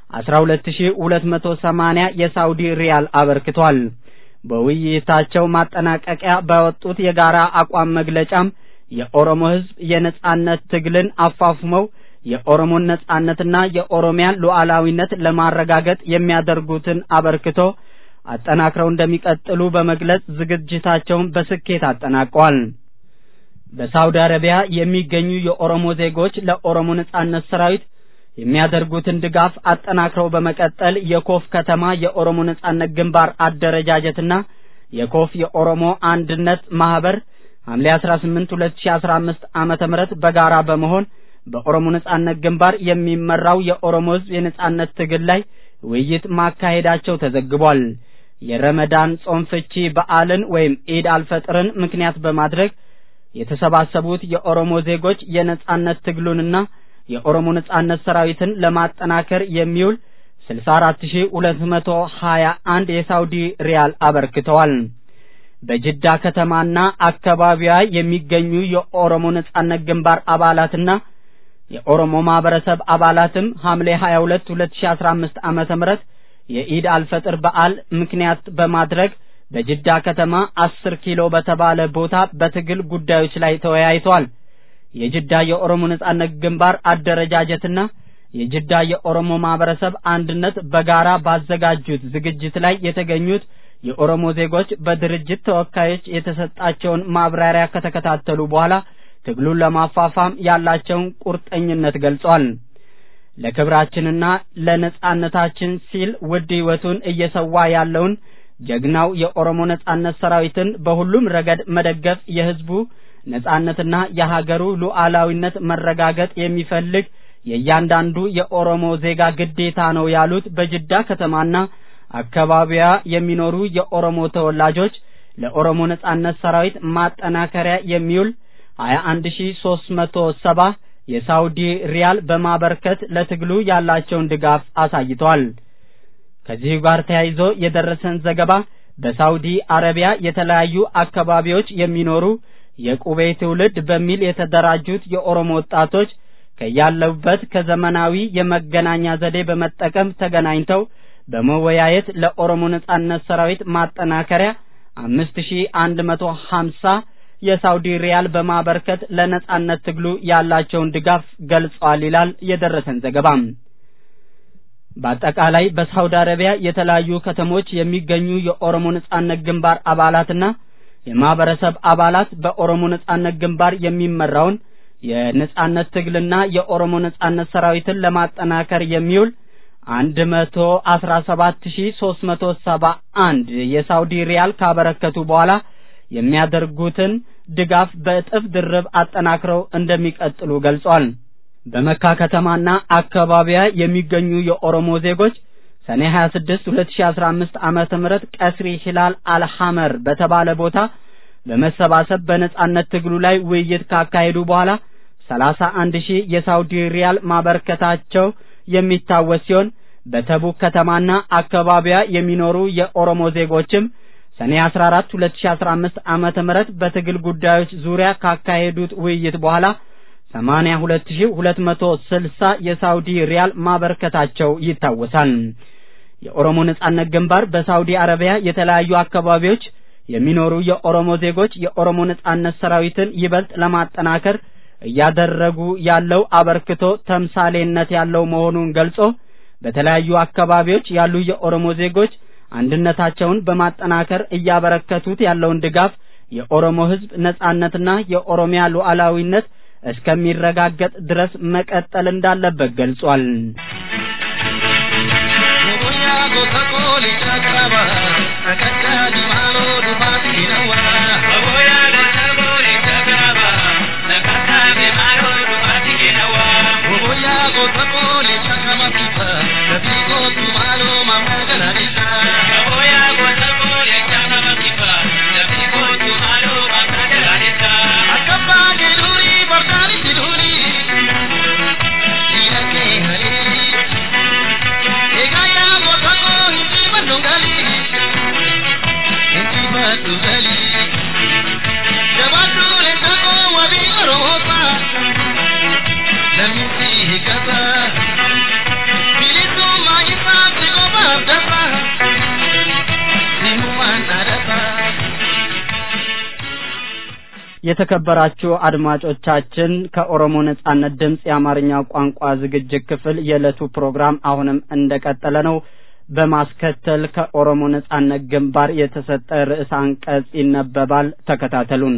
12280 የሳውዲ ሪያል አበርክቷል። በውይይታቸው ማጠናቀቂያ ባወጡት የጋራ አቋም መግለጫም የኦሮሞ ህዝብ የነጻነት ትግልን አፋፍመው የኦሮሞን ነጻነትና የኦሮሚያን ሉዓላዊነት ለማረጋገጥ የሚያደርጉትን አበርክቶ አጠናክረው እንደሚቀጥሉ በመግለጽ ዝግጅታቸውን በስኬት አጠናቀዋል። በሳውዲ አረቢያ የሚገኙ የኦሮሞ ዜጎች ለኦሮሞ ነጻነት ሰራዊት የሚያደርጉትን ድጋፍ አጠናክረው በመቀጠል የኮፍ ከተማ የኦሮሞ ነጻነት ግንባር አደረጃጀትና የኮፍ የኦሮሞ አንድነት ማህበር ሐምሌ 18 2015 ዓመተ ምህረት በጋራ በመሆን በኦሮሞ ነጻነት ግንባር የሚመራው የኦሮሞ ህዝብ የነጻነት ትግል ላይ ውይይት ማካሄዳቸው ተዘግቧል። የረመዳን ጾም ፍቺ በዓልን ወይም ኢድ አልፈጥርን ምክንያት በማድረግ የተሰባሰቡት የኦሮሞ ዜጎች የነጻነት ትግሉንና የኦሮሞ ነጻነት ሰራዊትን ለማጠናከር የሚውል 64221 የሳውዲ ሪያል አበርክተዋል። በጅዳ ከተማና አካባቢዋ የሚገኙ የኦሮሞ ነጻነት ግንባር አባላትና የኦሮሞ ማህበረሰብ አባላትም ሐምሌ 22 2015 ዓመተ ምህረት የኢድ አልፈጥር በዓል ምክንያት በማድረግ በጅዳ ከተማ 10 ኪሎ በተባለ ቦታ በትግል ጉዳዮች ላይ ተወያይተዋል። የጅዳ የኦሮሞ ነጻነት ግንባር አደረጃጀትና የጅዳ የኦሮሞ ማህበረሰብ አንድነት በጋራ ባዘጋጁት ዝግጅት ላይ የተገኙት የኦሮሞ ዜጎች በድርጅት ተወካዮች የተሰጣቸውን ማብራሪያ ከተከታተሉ በኋላ ትግሉን ለማፋፋም ያላቸውን ቁርጠኝነት ገልጸዋል። ለክብራችንና ለነጻነታችን ሲል ውድ ሕይወቱን እየሰዋ ያለውን ጀግናው የኦሮሞ ነጻነት ሰራዊትን በሁሉም ረገድ መደገፍ የህዝቡ ነጻነትና የሀገሩ ሉዓላዊነት መረጋገጥ የሚፈልግ የእያንዳንዱ የኦሮሞ ዜጋ ግዴታ ነው ያሉት በጅዳ ከተማና አካባቢያ የሚኖሩ የኦሮሞ ተወላጆች ለኦሮሞ ነጻነት ሰራዊት ማጠናከሪያ የሚውል 21370 የሳውዲ ሪያል በማበርከት ለትግሉ ያላቸውን ድጋፍ አሳይተዋል። ከዚህ ጋር ተያይዞ የደረሰን ዘገባ በሳውዲ አረቢያ የተለያዩ አካባቢዎች የሚኖሩ የቁቤ ትውልድ በሚል የተደራጁት የኦሮሞ ወጣቶች ከያለበት ከዘመናዊ የመገናኛ ዘዴ በመጠቀም ተገናኝተው በመወያየት ለኦሮሞ ነጻነት ሰራዊት ማጠናከሪያ 5150 የሳውዲ ሪያል በማበርከት ለነጻነት ትግሉ ያላቸውን ድጋፍ ገልጸዋል ይላል የደረሰን ዘገባ። በአጠቃላይ በሳውዲ አረቢያ የተለያዩ ከተሞች የሚገኙ የኦሮሞ ነጻነት ግንባር አባላትና የማህበረሰብ አባላት በኦሮሞ ነጻነት ግንባር የሚመራውን የነጻነት ትግልና የኦሮሞ ነጻነት ሰራዊትን ለማጠናከር የሚውል 117371 የሳውዲ ሪያል ካበረከቱ በኋላ የሚያደርጉትን ድጋፍ በእጥፍ ድርብ አጠናክረው እንደሚቀጥሉ ገልጿል። በመካ ከተማና አካባቢያ የሚገኙ የኦሮሞ ዜጎች ሰኔ 26 2015 ዓመተ ምህረት ቀስሪ ሂላል አልሐመር በተባለ ቦታ በመሰባሰብ በነጻነት ትግሉ ላይ ውይይት ካካሄዱ በኋላ 31000 የሳውዲ ሪያል ማበርከታቸው የሚታወስ ሲሆን በተቡክ ከተማና አካባቢያ የሚኖሩ የኦሮሞ ዜጎችም ሰኔ 14 2015 ዓመተ ምህረት በትግል ጉዳዮች ዙሪያ ካካሄዱት ውይይት በኋላ 82260 የሳውዲ ሪያል ማበርከታቸው ይታወሳል። የኦሮሞ ነጻነት ግንባር በሳውዲ አረቢያ የተለያዩ አካባቢዎች የሚኖሩ የኦሮሞ ዜጎች የኦሮሞ ነጻነት ሰራዊትን ይበልጥ ለማጠናከር እያደረጉ ያለው አበርክቶ ተምሳሌነት ያለው መሆኑን ገልጾ በተለያዩ አካባቢዎች ያሉ የኦሮሞ ዜጎች አንድነታቸውን በማጠናከር እያበረከቱት ያለውን ድጋፍ የኦሮሞ ሕዝብ ነጻነትና የኦሮሚያ ሉዓላዊነት እስከሚረጋገጥ ድረስ መቀጠል እንዳለበት ገልጿል። የተከበራችሁ አድማጮቻችን ከኦሮሞ ነጻነት ድምጽ የአማርኛ ቋንቋ ዝግጅት ክፍል የዕለቱ ፕሮግራም አሁንም እንደቀጠለ ነው። በማስከተል ከኦሮሞ ነጻነት ግንባር የተሰጠ ርዕሰ አንቀጽ ይነበባል። ተከታተሉን።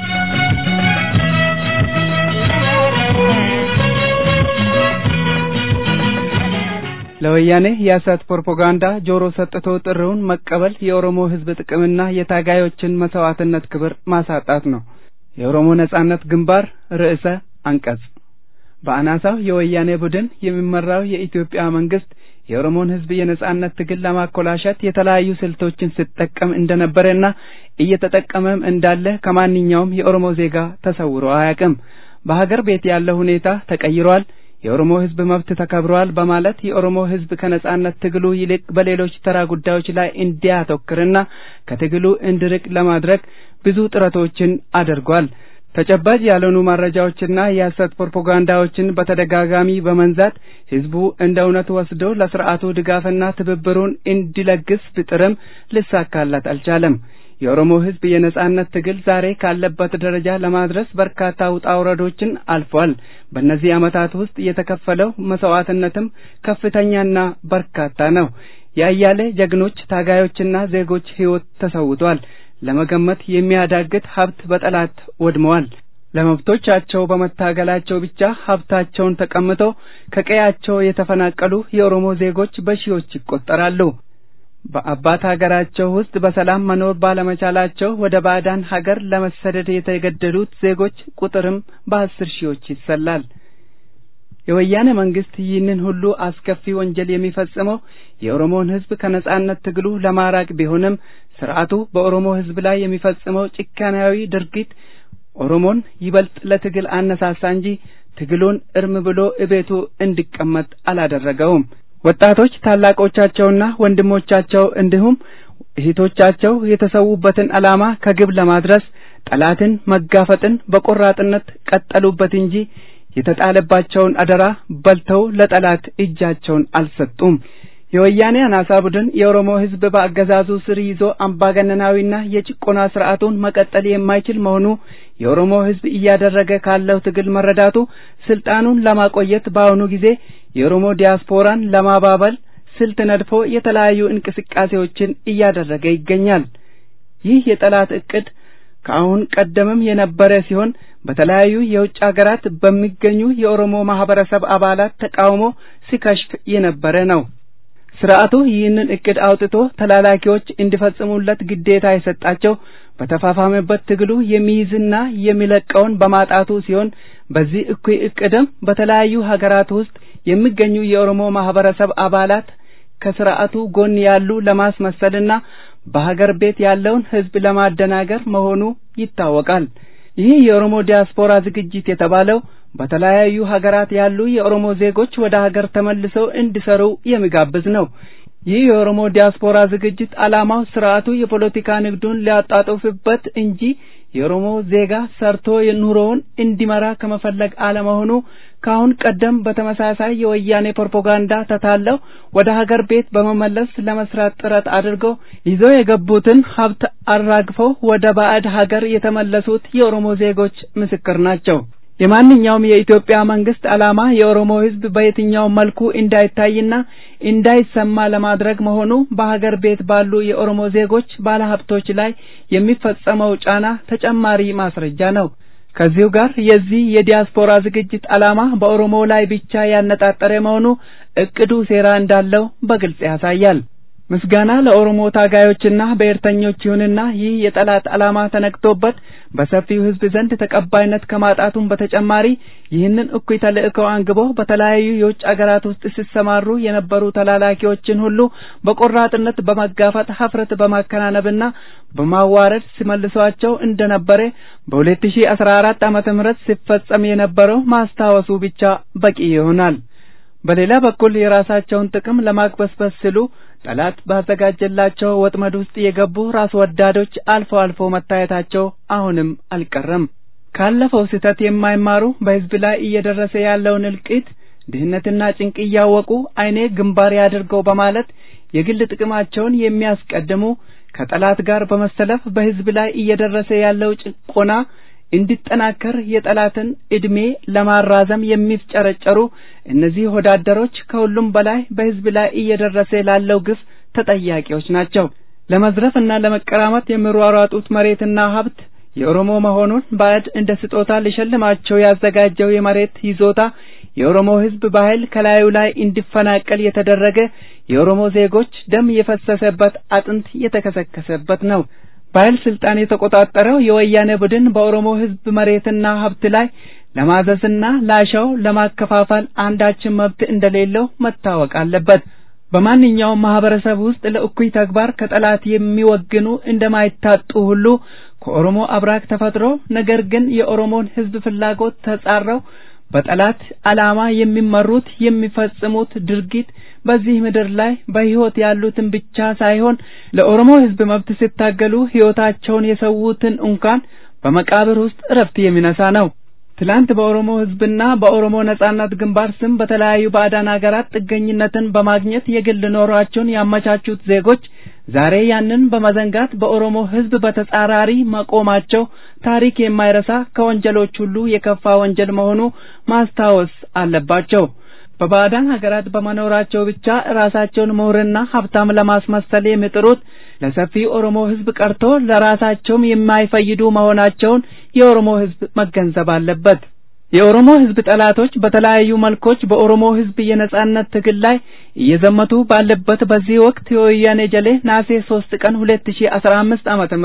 ለወያኔ የሐሰት ፕሮፓጋንዳ ጆሮ ሰጥቶ ጥሩውን መቀበል የኦሮሞ ሕዝብ ጥቅምና የታጋዮችን መስዋዕትነት ክብር ማሳጣት ነው። የኦሮሞ ነጻነት ግንባር ርዕሰ አንቀጽ። በአናሳው የወያኔ ቡድን የሚመራው የኢትዮጵያ መንግስት የኦሮሞን ሕዝብ የነጻነት ትግል ለማኮላሸት የተለያዩ ስልቶችን ሲጠቀም እንደነበረና እየተጠቀመም እንዳለ ከማንኛውም የኦሮሞ ዜጋ ተሰውሮ አያውቅም። በሀገር ቤት ያለው ሁኔታ ተቀይሯል፣ የኦሮሞ ሕዝብ መብት ተከብሯል በማለት የኦሮሞ ሕዝብ ከነጻነት ትግሉ ይልቅ በሌሎች ተራ ጉዳዮች ላይ እንዲያተኩርና ከትግሉ እንዲርቅ ለማድረግ ብዙ ጥረቶችን አድርጓል። ተጨባጭ ያልሆኑ መረጃዎችና የሐሰት ፕሮፓጋንዳዎችን በተደጋጋሚ በመንዛት ሕዝቡ እንደ እውነት ወስዶ ለስርዓቱ ድጋፍና ትብብሩን እንዲለግስ ቢጥርም ሊሳካለት አልቻለም። የኦሮሞ ሕዝብ የነጻነት ትግል ዛሬ ካለበት ደረጃ ለማድረስ በርካታ ውጣ ውረዶችን አልፏል። በእነዚህ ዓመታት ውስጥ የተከፈለው መስዋዕትነትም ከፍተኛና በርካታ ነው። ያያሌ ጀግኖች ታጋዮችና ዜጎች ሕይወት ተሰውቷል። ለመገመት የሚያዳግት ሀብት በጠላት ወድመዋል። ለመብቶቻቸው በመታገላቸው ብቻ ሀብታቸውን ተቀምተው ከቀያቸው የተፈናቀሉ የኦሮሞ ዜጎች በሺዎች ይቆጠራሉ። በአባት ሀገራቸው ውስጥ በሰላም መኖር ባለመቻላቸው ወደ ባዕዳን ሀገር ለመሰደድ የተገደዱት ዜጎች ቁጥርም በ10 ሺዎች ይሰላል። የወያኔ መንግስት ይህንን ሁሉ አስከፊ ወንጀል የሚፈጽመው የኦሮሞን ሕዝብ ከነጻነት ትግሉ ለማራቅ ቢሆንም ስርዓቱ በኦሮሞ ህዝብ ላይ የሚፈጽመው ጭካኔያዊ ድርጊት ኦሮሞን ይበልጥ ለትግል አነሳሳ እንጂ ትግሉን እርም ብሎ እቤቱ እንዲቀመጥ አላደረገውም። ወጣቶች ታላቆቻቸውና ወንድሞቻቸው እንዲሁም እህቶቻቸው የተሰዉበትን ዓላማ ከግብ ለማድረስ ጠላትን መጋፈጥን በቆራጥነት ቀጠሉበት እንጂ የተጣለባቸውን አደራ በልተው ለጠላት እጃቸውን አልሰጡም። የወያኔ አናሳ ቡድን የኦሮሞ ህዝብ በአገዛዙ ስር ይዞ አምባገነናዊና የጭቆና ስርዓቱን መቀጠል የማይችል መሆኑ የኦሮሞ ህዝብ እያደረገ ካለው ትግል መረዳቱ ስልጣኑን ለማቆየት በአሁኑ ጊዜ የኦሮሞ ዲያስፖራን ለማባበል ስልት ነድፎ የተለያዩ እንቅስቃሴዎችን እያደረገ ይገኛል። ይህ የጠላት እቅድ ከአሁን ቀደምም የነበረ ሲሆን በተለያዩ የውጭ ሀገራት በሚገኙ የኦሮሞ ማህበረሰብ አባላት ተቃውሞ ሲከሽፍ የነበረ ነው። ስርዓቱ ይህንን እቅድ አውጥቶ ተላላኪዎች እንዲፈጽሙለት ግዴታ የሰጣቸው በተፋፋመበት ትግሉ የሚይዝና የሚለቀውን በማጣቱ ሲሆን በዚህ እኩይ እቅድም በተለያዩ ሀገራት ውስጥ የሚገኙ የኦሮሞ ማህበረሰብ አባላት ከስርዓቱ ጎን ያሉ ለማስመሰልና በሀገር ቤት ያለውን ህዝብ ለማደናገር መሆኑ ይታወቃል። ይህ የኦሮሞ ዲያስፖራ ዝግጅት የተባለው በተለያዩ ሀገራት ያሉ የኦሮሞ ዜጎች ወደ ሀገር ተመልሰው እንዲሰሩ የሚጋብዝ ነው። ይህ የኦሮሞ ዲያስፖራ ዝግጅት ዓላማው ስርዓቱ የፖለቲካ ንግዱን ሊያጣጥፍበት እንጂ የኦሮሞ ዜጋ ሰርቶ ኑሮውን እንዲመራ ከመፈለግ አለመሆኑ ካሁን ቀደም በተመሳሳይ የወያኔ ፕሮፓጋንዳ ተታለው ወደ ሀገር ቤት በመመለስ ለመስራት ጥረት አድርገው ይዘው የገቡትን ሀብት አራግፈው ወደ ባዕድ ሀገር የተመለሱት የኦሮሞ ዜጎች ምስክር ናቸው። የማንኛውም የኢትዮጵያ መንግስት ዓላማ የኦሮሞ ህዝብ በየትኛው መልኩ እንዳይታይና እንዳይሰማ ለማድረግ መሆኑ በሀገር ቤት ባሉ የኦሮሞ ዜጎች ባለሀብቶች ላይ የሚፈጸመው ጫና ተጨማሪ ማስረጃ ነው። ከዚሁ ጋር የዚህ የዲያስፖራ ዝግጅት ዓላማ በኦሮሞ ላይ ብቻ ያነጣጠረ መሆኑ እቅዱ ሴራ እንዳለው በግልጽ ያሳያል። ምስጋና ለኦሮሞ ታጋዮችና ብሔርተኞች ይሁንና ይህ የጠላት ዓላማ ተነክቶበት በሰፊው ህዝብ ዘንድ ተቀባይነት ከማጣቱም በተጨማሪ ይህንን እኩይ ተልእኮ አንግቦ በተለያዩ የውጭ ሀገራት ውስጥ ሲሰማሩ የነበሩ ተላላኪዎችን ሁሉ በቆራጥነት በመጋፈጥ ሀፍረት በማከናነብና በማዋረድ ሲመልሷቸው እንደነበረ በ2014 ዓመተ ምህረት ሲፈጸም የነበረው ማስታወሱ ብቻ በቂ ይሆናል። በሌላ በኩል የራሳቸውን ጥቅም ለማግበስበስ ሲሉ ጠላት ባዘጋጀላቸው ወጥመድ ውስጥ የገቡ ራስ ወዳዶች አልፎ አልፎ መታየታቸው አሁንም አልቀረም። ካለፈው ስህተት የማይማሩ በህዝብ ላይ እየደረሰ ያለውን እልቂት ድህነትና ጭንቅ እያወቁ አይኔ ግንባር ያድርገው በማለት የግል ጥቅማቸውን የሚያስቀድሙ ከጠላት ጋር በመሰለፍ በህዝብ ላይ እየደረሰ ያለው ጭቆና እንዲጠናከር የጠላትን እድሜ ለማራዘም የሚፍጨረጨሩ እነዚህ ወዳደሮች ከሁሉም በላይ በህዝብ ላይ እየደረሰ ላለው ግፍ ተጠያቂዎች ናቸው። ለመዝረፍና ለመቀራመት የሚሯሯጡት መሬትና ሀብት የኦሮሞ መሆኑን ባዕድ እንደ ስጦታ ሊሸልማቸው ያዘጋጀው የመሬት ይዞታ የኦሮሞ ህዝብ በኃይል ከላዩ ላይ እንዲፈናቀል የተደረገ የኦሮሞ ዜጎች ደም የፈሰሰበት አጥንት የተከሰከሰበት ነው። በኃይል ስልጣን የተቆጣጠረው የወያኔ ቡድን በኦሮሞ ህዝብ መሬትና ሀብት ላይ ለማዘዝና ላሻው ለማከፋፈል አንዳችን መብት እንደሌለው መታወቅ አለበት። በማንኛውም ማህበረሰብ ውስጥ ለእኩይ ተግባር ከጠላት የሚወግኑ እንደማይታጡ ሁሉ ከኦሮሞ አብራክ ተፈጥሮ ነገር ግን የኦሮሞን ህዝብ ፍላጎት ተጻረው በጠላት ዓላማ የሚመሩት የሚፈጽሙት ድርጊት በዚህ ምድር ላይ በህይወት ያሉትን ብቻ ሳይሆን ለኦሮሞ ህዝብ መብት ሲታገሉ ህይወታቸውን የሰዉትን እንኳን በመቃብር ውስጥ እረፍት የሚነሳ ነው። ትላንት በኦሮሞ ህዝብና በኦሮሞ ነጻነት ግንባር ስም በተለያዩ ባዕዳን ሀገራት ጥገኝነትን በማግኘት የግል ኖሯቸውን ያመቻቹት ዜጎች ዛሬ ያንን በመዘንጋት በኦሮሞ ህዝብ በተጻራሪ መቆማቸው ታሪክ የማይረሳ ከወንጀሎች ሁሉ የከፋ ወንጀል መሆኑ ማስታወስ አለባቸው። በባዕዳን ሀገራት በመኖራቸው ብቻ ራሳቸውን ምሁርና ሀብታም ለማስመሰል የሚጥሩት ለሰፊው ኦሮሞ ህዝብ ቀርቶ ለራሳቸውም የማይፈይዱ መሆናቸውን የኦሮሞ ህዝብ መገንዘብ አለበት። የኦሮሞ ህዝብ ጠላቶች በተለያዩ መልኮች በኦሮሞ ህዝብ የነጻነት ትግል ላይ እየዘመቱ ባለበት በዚህ ወቅት የወያኔ ጀሌ ነሐሴ 3 ቀን 2015 ዓ.ም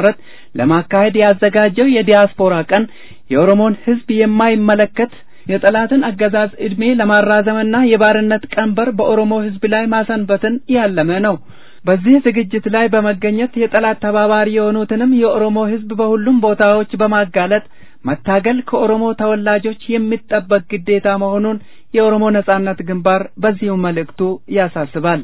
ለማካሄድ ያዘጋጀው የዲያስፖራ ቀን የኦሮሞን ህዝብ የማይመለከት የጠላትን አገዛዝ እድሜ ለማራዘምና የባርነት ቀንበር በኦሮሞ ህዝብ ላይ ማሰንበትን ያለመ ነው። በዚህ ዝግጅት ላይ በመገኘት የጠላት ተባባሪ የሆኑትንም የኦሮሞ ህዝብ በሁሉም ቦታዎች በማጋለጥ መታገል ከኦሮሞ ተወላጆች የሚጠበቅ ግዴታ መሆኑን የኦሮሞ ነጻነት ግንባር በዚሁ መልእክቱ ያሳስባል።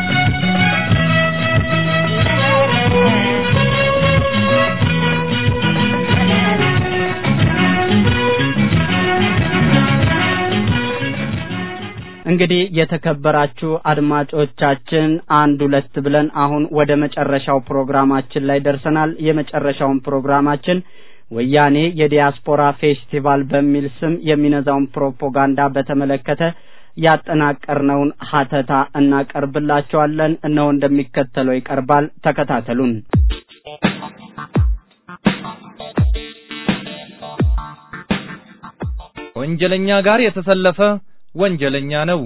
እንግዲህ የተከበራችሁ አድማጮቻችን አንድ ሁለት ብለን አሁን ወደ መጨረሻው ፕሮግራማችን ላይ ደርሰናል። የመጨረሻውን ፕሮግራማችን ወያኔ የዲያስፖራ ፌስቲቫል በሚል ስም የሚነዛውን ፕሮፓጋንዳ በተመለከተ ያጠናቀርነውን ሀተታ እናቀርብላችኋለን። እነሆ እንደሚከተለው ይቀርባል። ተከታተሉን። ወንጀለኛ ጋር የተሰለፈ ወንጀለኛ ነው።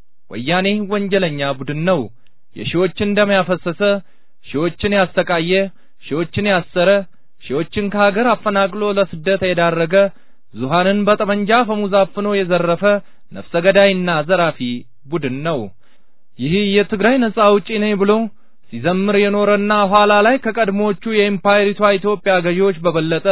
ወያኔ ወንጀለኛ ቡድን ነው። የሺዎችን ደም ያፈሰሰ፣ ሺዎችን ያሰቃየ፣ ሺዎችን ያሰረ፣ ሺዎችን ከሀገር አፈናቅሎ ለስደት የዳረገ፣ ዙሃንን በጠመንጃ ፈሙዝ አፍኖ የዘረፈ ነፍሰ ገዳይና ዘራፊ ቡድን ነው። ይህ የትግራይ ነጻ አውጪ ነኝ ብሎ ሲዘምር የኖረና ኋላ ላይ ከቀድሞቹ የኢምፓየሪቷ ኢትዮጵያ ገዢዎች በበለጠ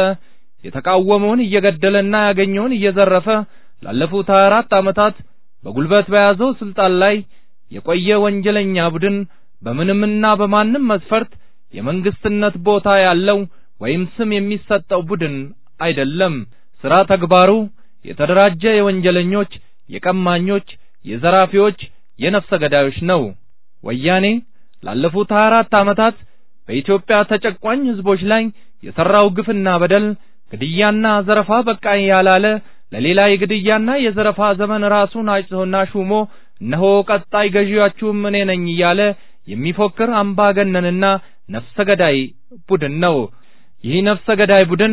የተቃወመውን እየገደለና ያገኘውን እየዘረፈ ላለፉት 24 ዓመታት በጉልበት በያዘው ስልጣን ላይ የቆየ ወንጀለኛ ቡድን በምንምና በማንም መስፈርት የመንግስትነት ቦታ ያለው ወይም ስም የሚሰጠው ቡድን አይደለም። ስራ ተግባሩ የተደራጀ የወንጀለኞች፣ የቀማኞች፣ የዘራፊዎች፣ የነፍሰ ገዳዮች ነው። ወያኔ ላለፉት 24 ዓመታት በኢትዮጵያ ተጨቋኝ ህዝቦች ላይ የሰራው ግፍና በደል፣ ግድያና ዘረፋ በቃኝ ያላለ ለሌላ የግድያና የዘረፋ ዘመን ራሱን አጭቶና ሹሞ እነሆ ቀጣይ ገዢያችሁም እኔ ነኝ እያለ የሚፎክር አምባገነንና ነፍሰ ገዳይ ቡድን ነው። ይህ ነፍሰ ገዳይ ቡድን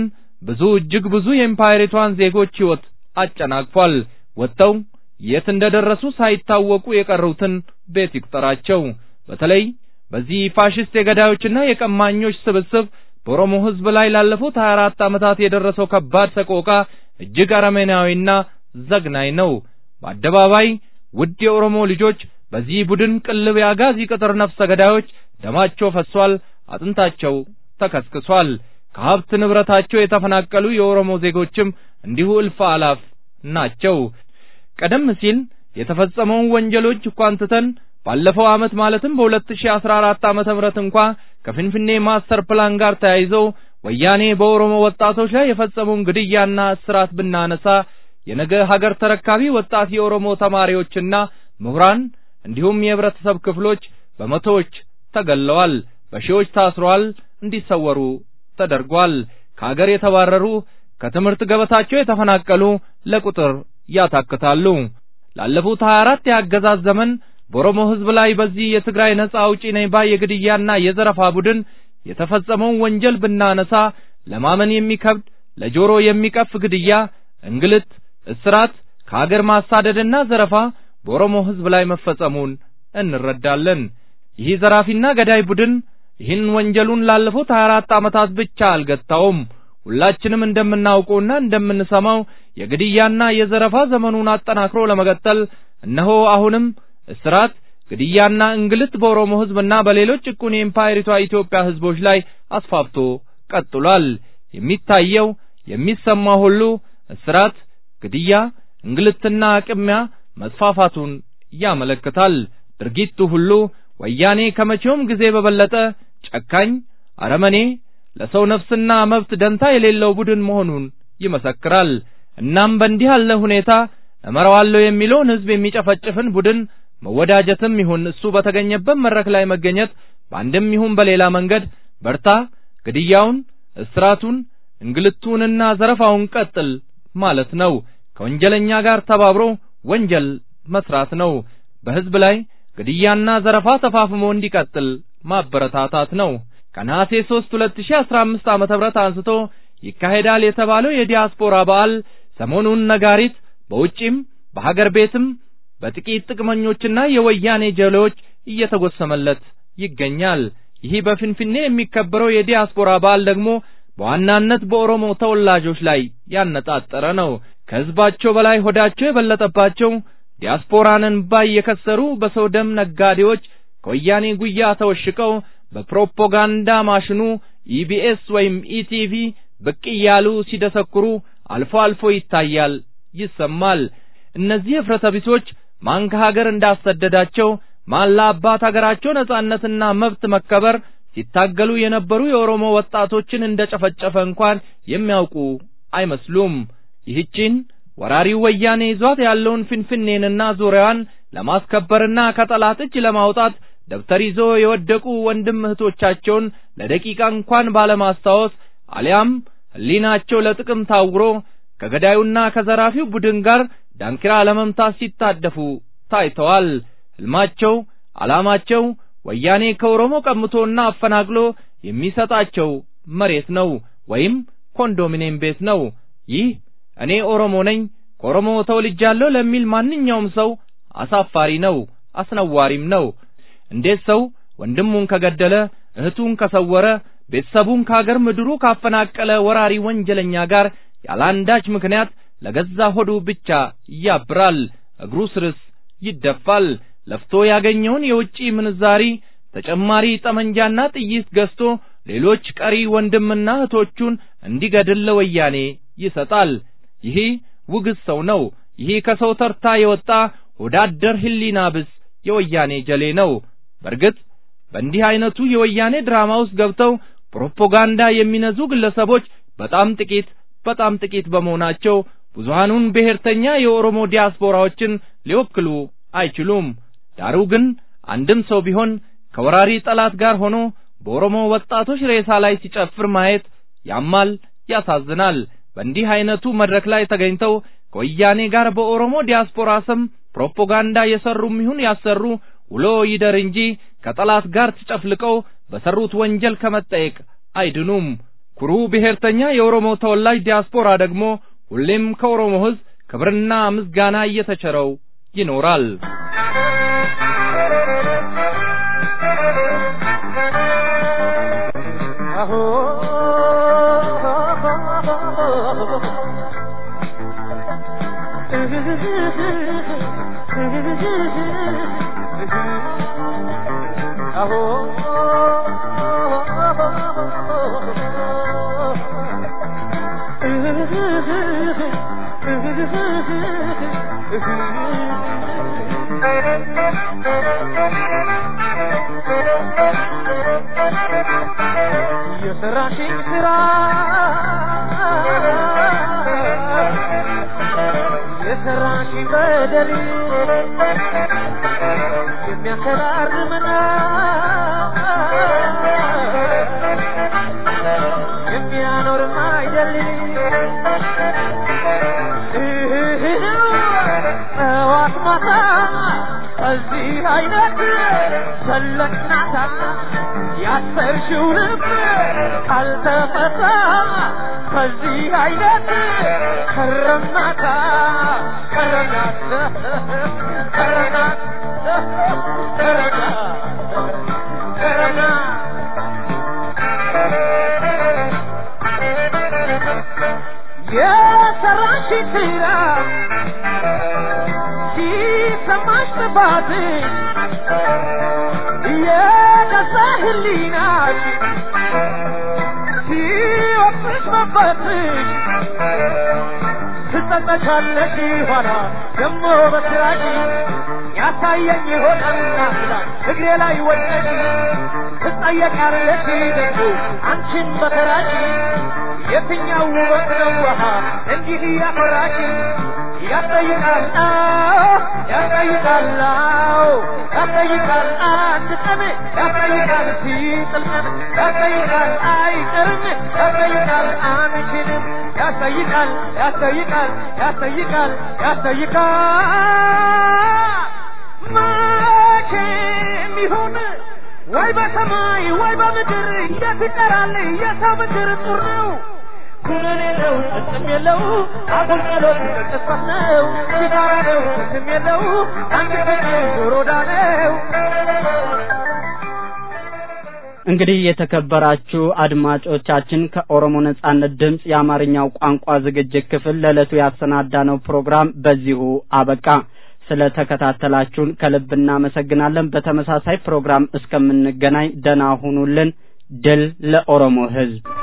እጅግ ብዙ የኢምፓየሪቷን ዜጎች ህይወት አጨናቅፏል። ወጥተው የት እንደደረሱ ሳይታወቁ የቀሩትን ቤት ይቁጠራቸው። በተለይ በዚህ ፋሽስት የገዳዮችና የቀማኞች ስብስብ በኦሮሞ ህዝብ ላይ ላለፉት 24 ዓመታት የደረሰው ከባድ ሰቆቃ እጅግ አረመኔያዊና ዘግናኝ ነው። በአደባባይ ውድ የኦሮሞ ልጆች በዚህ ቡድን ቅልብ ያጋዚ ቅጥር ነፍሰ ገዳዮች ደማቸው ፈሷል፣ አጥንታቸው ተከስክሷል። ከሀብት ንብረታቸው የተፈናቀሉ የኦሮሞ ዜጎችም እንዲሁ እልፍ አላፍ ናቸው። ቀደም ሲል የተፈጸመውን ወንጀሎች እንኳን ትተን ባለፈው ዓመት ማለትም በ2014 ዓመተ ምህረት እንኳን ከፍንፍኔ ማስተር ፕላን ጋር ተያይዞ ወያኔ በኦሮሞ ወጣቶች ላይ የፈጸመውን ግድያና እስራት ብናነሳ የነገ ሀገር ተረካቢ ወጣት የኦሮሞ ተማሪዎችና ምሁራን እንዲሁም የህብረተሰብ ክፍሎች በመቶዎች ተገለዋል፣ በሺዎች ታስረዋል፣ እንዲሰወሩ ተደርጓል። ከሀገር የተባረሩ፣ ከትምህርት ገበታቸው የተፈናቀሉ ለቁጥር ያታክታሉ። ላለፉት 24 የአገዛዝ ዘመን በኦሮሞ ህዝብ ላይ በዚህ የትግራይ ነጻ አውጪ ነኝ ባይ የግድያና የዘረፋ ቡድን የተፈጸመውን ወንጀል ብናነሳ ለማመን የሚከብድ ለጆሮ የሚቀፍ ግድያ፣ እንግልት፣ እስራት፣ ከሀገር ማሳደድና ዘረፋ በኦሮሞ ህዝብ ላይ መፈጸሙን እንረዳለን። ይህ ዘራፊና ገዳይ ቡድን ይህን ወንጀሉን ላለፉት 24 ዓመታት ብቻ አልገታውም። ሁላችንም እንደምናውቀውና እንደምንሰማው የግድያና የዘረፋ ዘመኑን አጠናክሮ ለመቀጠል እነሆ አሁንም እስራት፣ ግድያና እንግልት በኦሮሞ ህዝብና በሌሎች ጭቁን የኢምፓየሪቷ ኢትዮጵያ ህዝቦች ላይ አስፋፍቶ ቀጥሏል። የሚታየው የሚሰማው ሁሉ እስራት፣ ግድያ፣ እንግልትና ቅሚያ መስፋፋቱን ያመለክታል። ድርጊቱ ሁሉ ወያኔ ከመቼውም ጊዜ በበለጠ ጨካኝ፣ አረመኔ፣ ለሰው ነፍስና መብት ደንታ የሌለው ቡድን መሆኑን ይመሰክራል። እናም በእንዲህ ያለ ሁኔታ እመራዋለሁ የሚለውን ህዝብ የሚጨፈጭፍን ቡድን መወዳጀትም ይሁን እሱ በተገኘበት መድረክ ላይ መገኘት በአንድም ይሁን በሌላ መንገድ በርታ፣ ግድያውን፣ እስራቱን፣ እንግልቱንና ዘረፋውን ቀጥል ማለት ነው። ከወንጀለኛ ጋር ተባብሮ ወንጀል መስራት ነው። በህዝብ ላይ ግድያና ዘረፋ ተፋፍሞ እንዲቀጥል ማበረታታት ነው። ከነሐሴ 3 2015 ዓ.ም አንስቶ ይካሄዳል የተባለው የዲያስፖራ በዓል ሰሞኑን ነጋሪት በውጪም በሀገር ቤትም በጥቂት ጥቅመኞችና የወያኔ ጀሌዎች እየተጎሰመለት ይገኛል። ይህ በፍንፍኔ የሚከበረው የዲያስፖራ በዓል ደግሞ በዋናነት በኦሮሞ ተወላጆች ላይ ያነጣጠረ ነው። ከህዝባቸው በላይ ሆዳቸው የበለጠባቸው ዲያስፖራንን ባይ የከሰሩ በሰው ደም ነጋዴዎች ከወያኔ ጉያ ተወሽቀው በፕሮፓጋንዳ ማሽኑ ኢቢኤስ ወይም ኢቲቪ ብቅ እያሉ ሲደሰኩሩ አልፎ አልፎ ይታያል ይሰማል። እነዚህ ፍረተቢሶች ማን ከሀገር እንዳሰደዳቸው ማን ለአባት ሀገራቸው ነጻነትና መብት መከበር ሲታገሉ የነበሩ የኦሮሞ ወጣቶችን እንደጨፈጨፈ እንኳን የሚያውቁ አይመስሉም። ይህችን ወራሪው ወያኔ ይዟት ያለውን ፍንፍኔንና ዙሪያዋን ለማስከበርና ከጠላት እጅ ለማውጣት ደብተር ይዞ የወደቁ ወንድም እህቶቻቸውን ለደቂቃ እንኳን ባለማስታወስ አሊያም ህሊናቸው ለጥቅም ታውሮ ከገዳዩና ከዘራፊው ቡድን ጋር ዳንኪራ ለመምታት ሲታደፉ ታይተዋል። ህልማቸው አላማቸው ወያኔ ከኦሮሞ ቀምቶና አፈናቅሎ የሚሰጣቸው መሬት ነው ወይም ኮንዶሚኒየም ቤት ነው። ይህ እኔ ኦሮሞ ነኝ ከኦሮሞ ተወልጃለሁ ለሚል ማንኛውም ሰው አሳፋሪ ነው፣ አስነዋሪም ነው። እንዴት ሰው ወንድሙን ከገደለ፣ እህቱን ከሰወረ፣ ቤተሰቡን ከሀገር ምድሩ ካፈናቀለ ወራሪ ወንጀለኛ ጋር ያላንዳች ምክንያት ለገዛ ሆዱ ብቻ ያብራል፣ እግሩ ስርስ ይደፋል። ለፍቶ ያገኘውን የውጪ ምንዛሪ ተጨማሪ ጠመንጃና ጥይት ገዝቶ ሌሎች ቀሪ ወንድምና እህቶቹን እንዲገድል ለወያኔ ይሰጣል። ይሄ ውግዝ ሰው ነው። ይሄ ከሰው ተርታ የወጣ ወዳደር ህሊና ብስ የወያኔ ጀሌ ነው። በርግጥ በእንዲህ አይነቱ የወያኔ ድራማ ውስጥ ገብተው ፕሮፓጋንዳ የሚነዙ ግለሰቦች በጣም ጥቂት በመሆናቸው ብዙሃኑን ብሔርተኛ የኦሮሞ ዲያስፖራዎችን ሊወክሉ አይችሉም። ዳሩ ግን አንድም ሰው ቢሆን ከወራሪ ጠላት ጋር ሆኖ በኦሮሞ ወጣቶች ሬሳ ላይ ሲጨፍር ማየት ያማል፣ ያሳዝናል። በእንዲህ አይነቱ መድረክ ላይ ተገኝተው ከወያኔ ጋር በኦሮሞ ዲያስፖራ ስም ፕሮፓጋንዳ የሰሩም ይሁን ያሰሩ ውሎ ይደር እንጂ ከጠላት ጋር ተጨፍልቀው በሰሩት ወንጀል ከመጠየቅ አይድኑም። ኩሩ ብሔርተኛ የኦሮሞ ተወላጅ ዲያስፖራ ደግሞ ሁሌም ከኦሮሞ ሕዝብ ክብርና ምስጋና እየተቸረው ይኖራል። እንግዲህ የተከበራችሁ አድማጮቻችን ከኦሮሞ ነጻነት ድምጽ የአማርኛው ቋንቋ ዝግጅት ክፍል ለዕለቱ ያሰናዳነው ፕሮግራም በዚሁ አበቃ። ስለተከታተላችሁን ከልብ እናመሰግናለን። በተመሳሳይ ፕሮግራም እስከምንገናኝ ደህና ሁኑልን። ድል ለኦሮሞ ሕዝብ።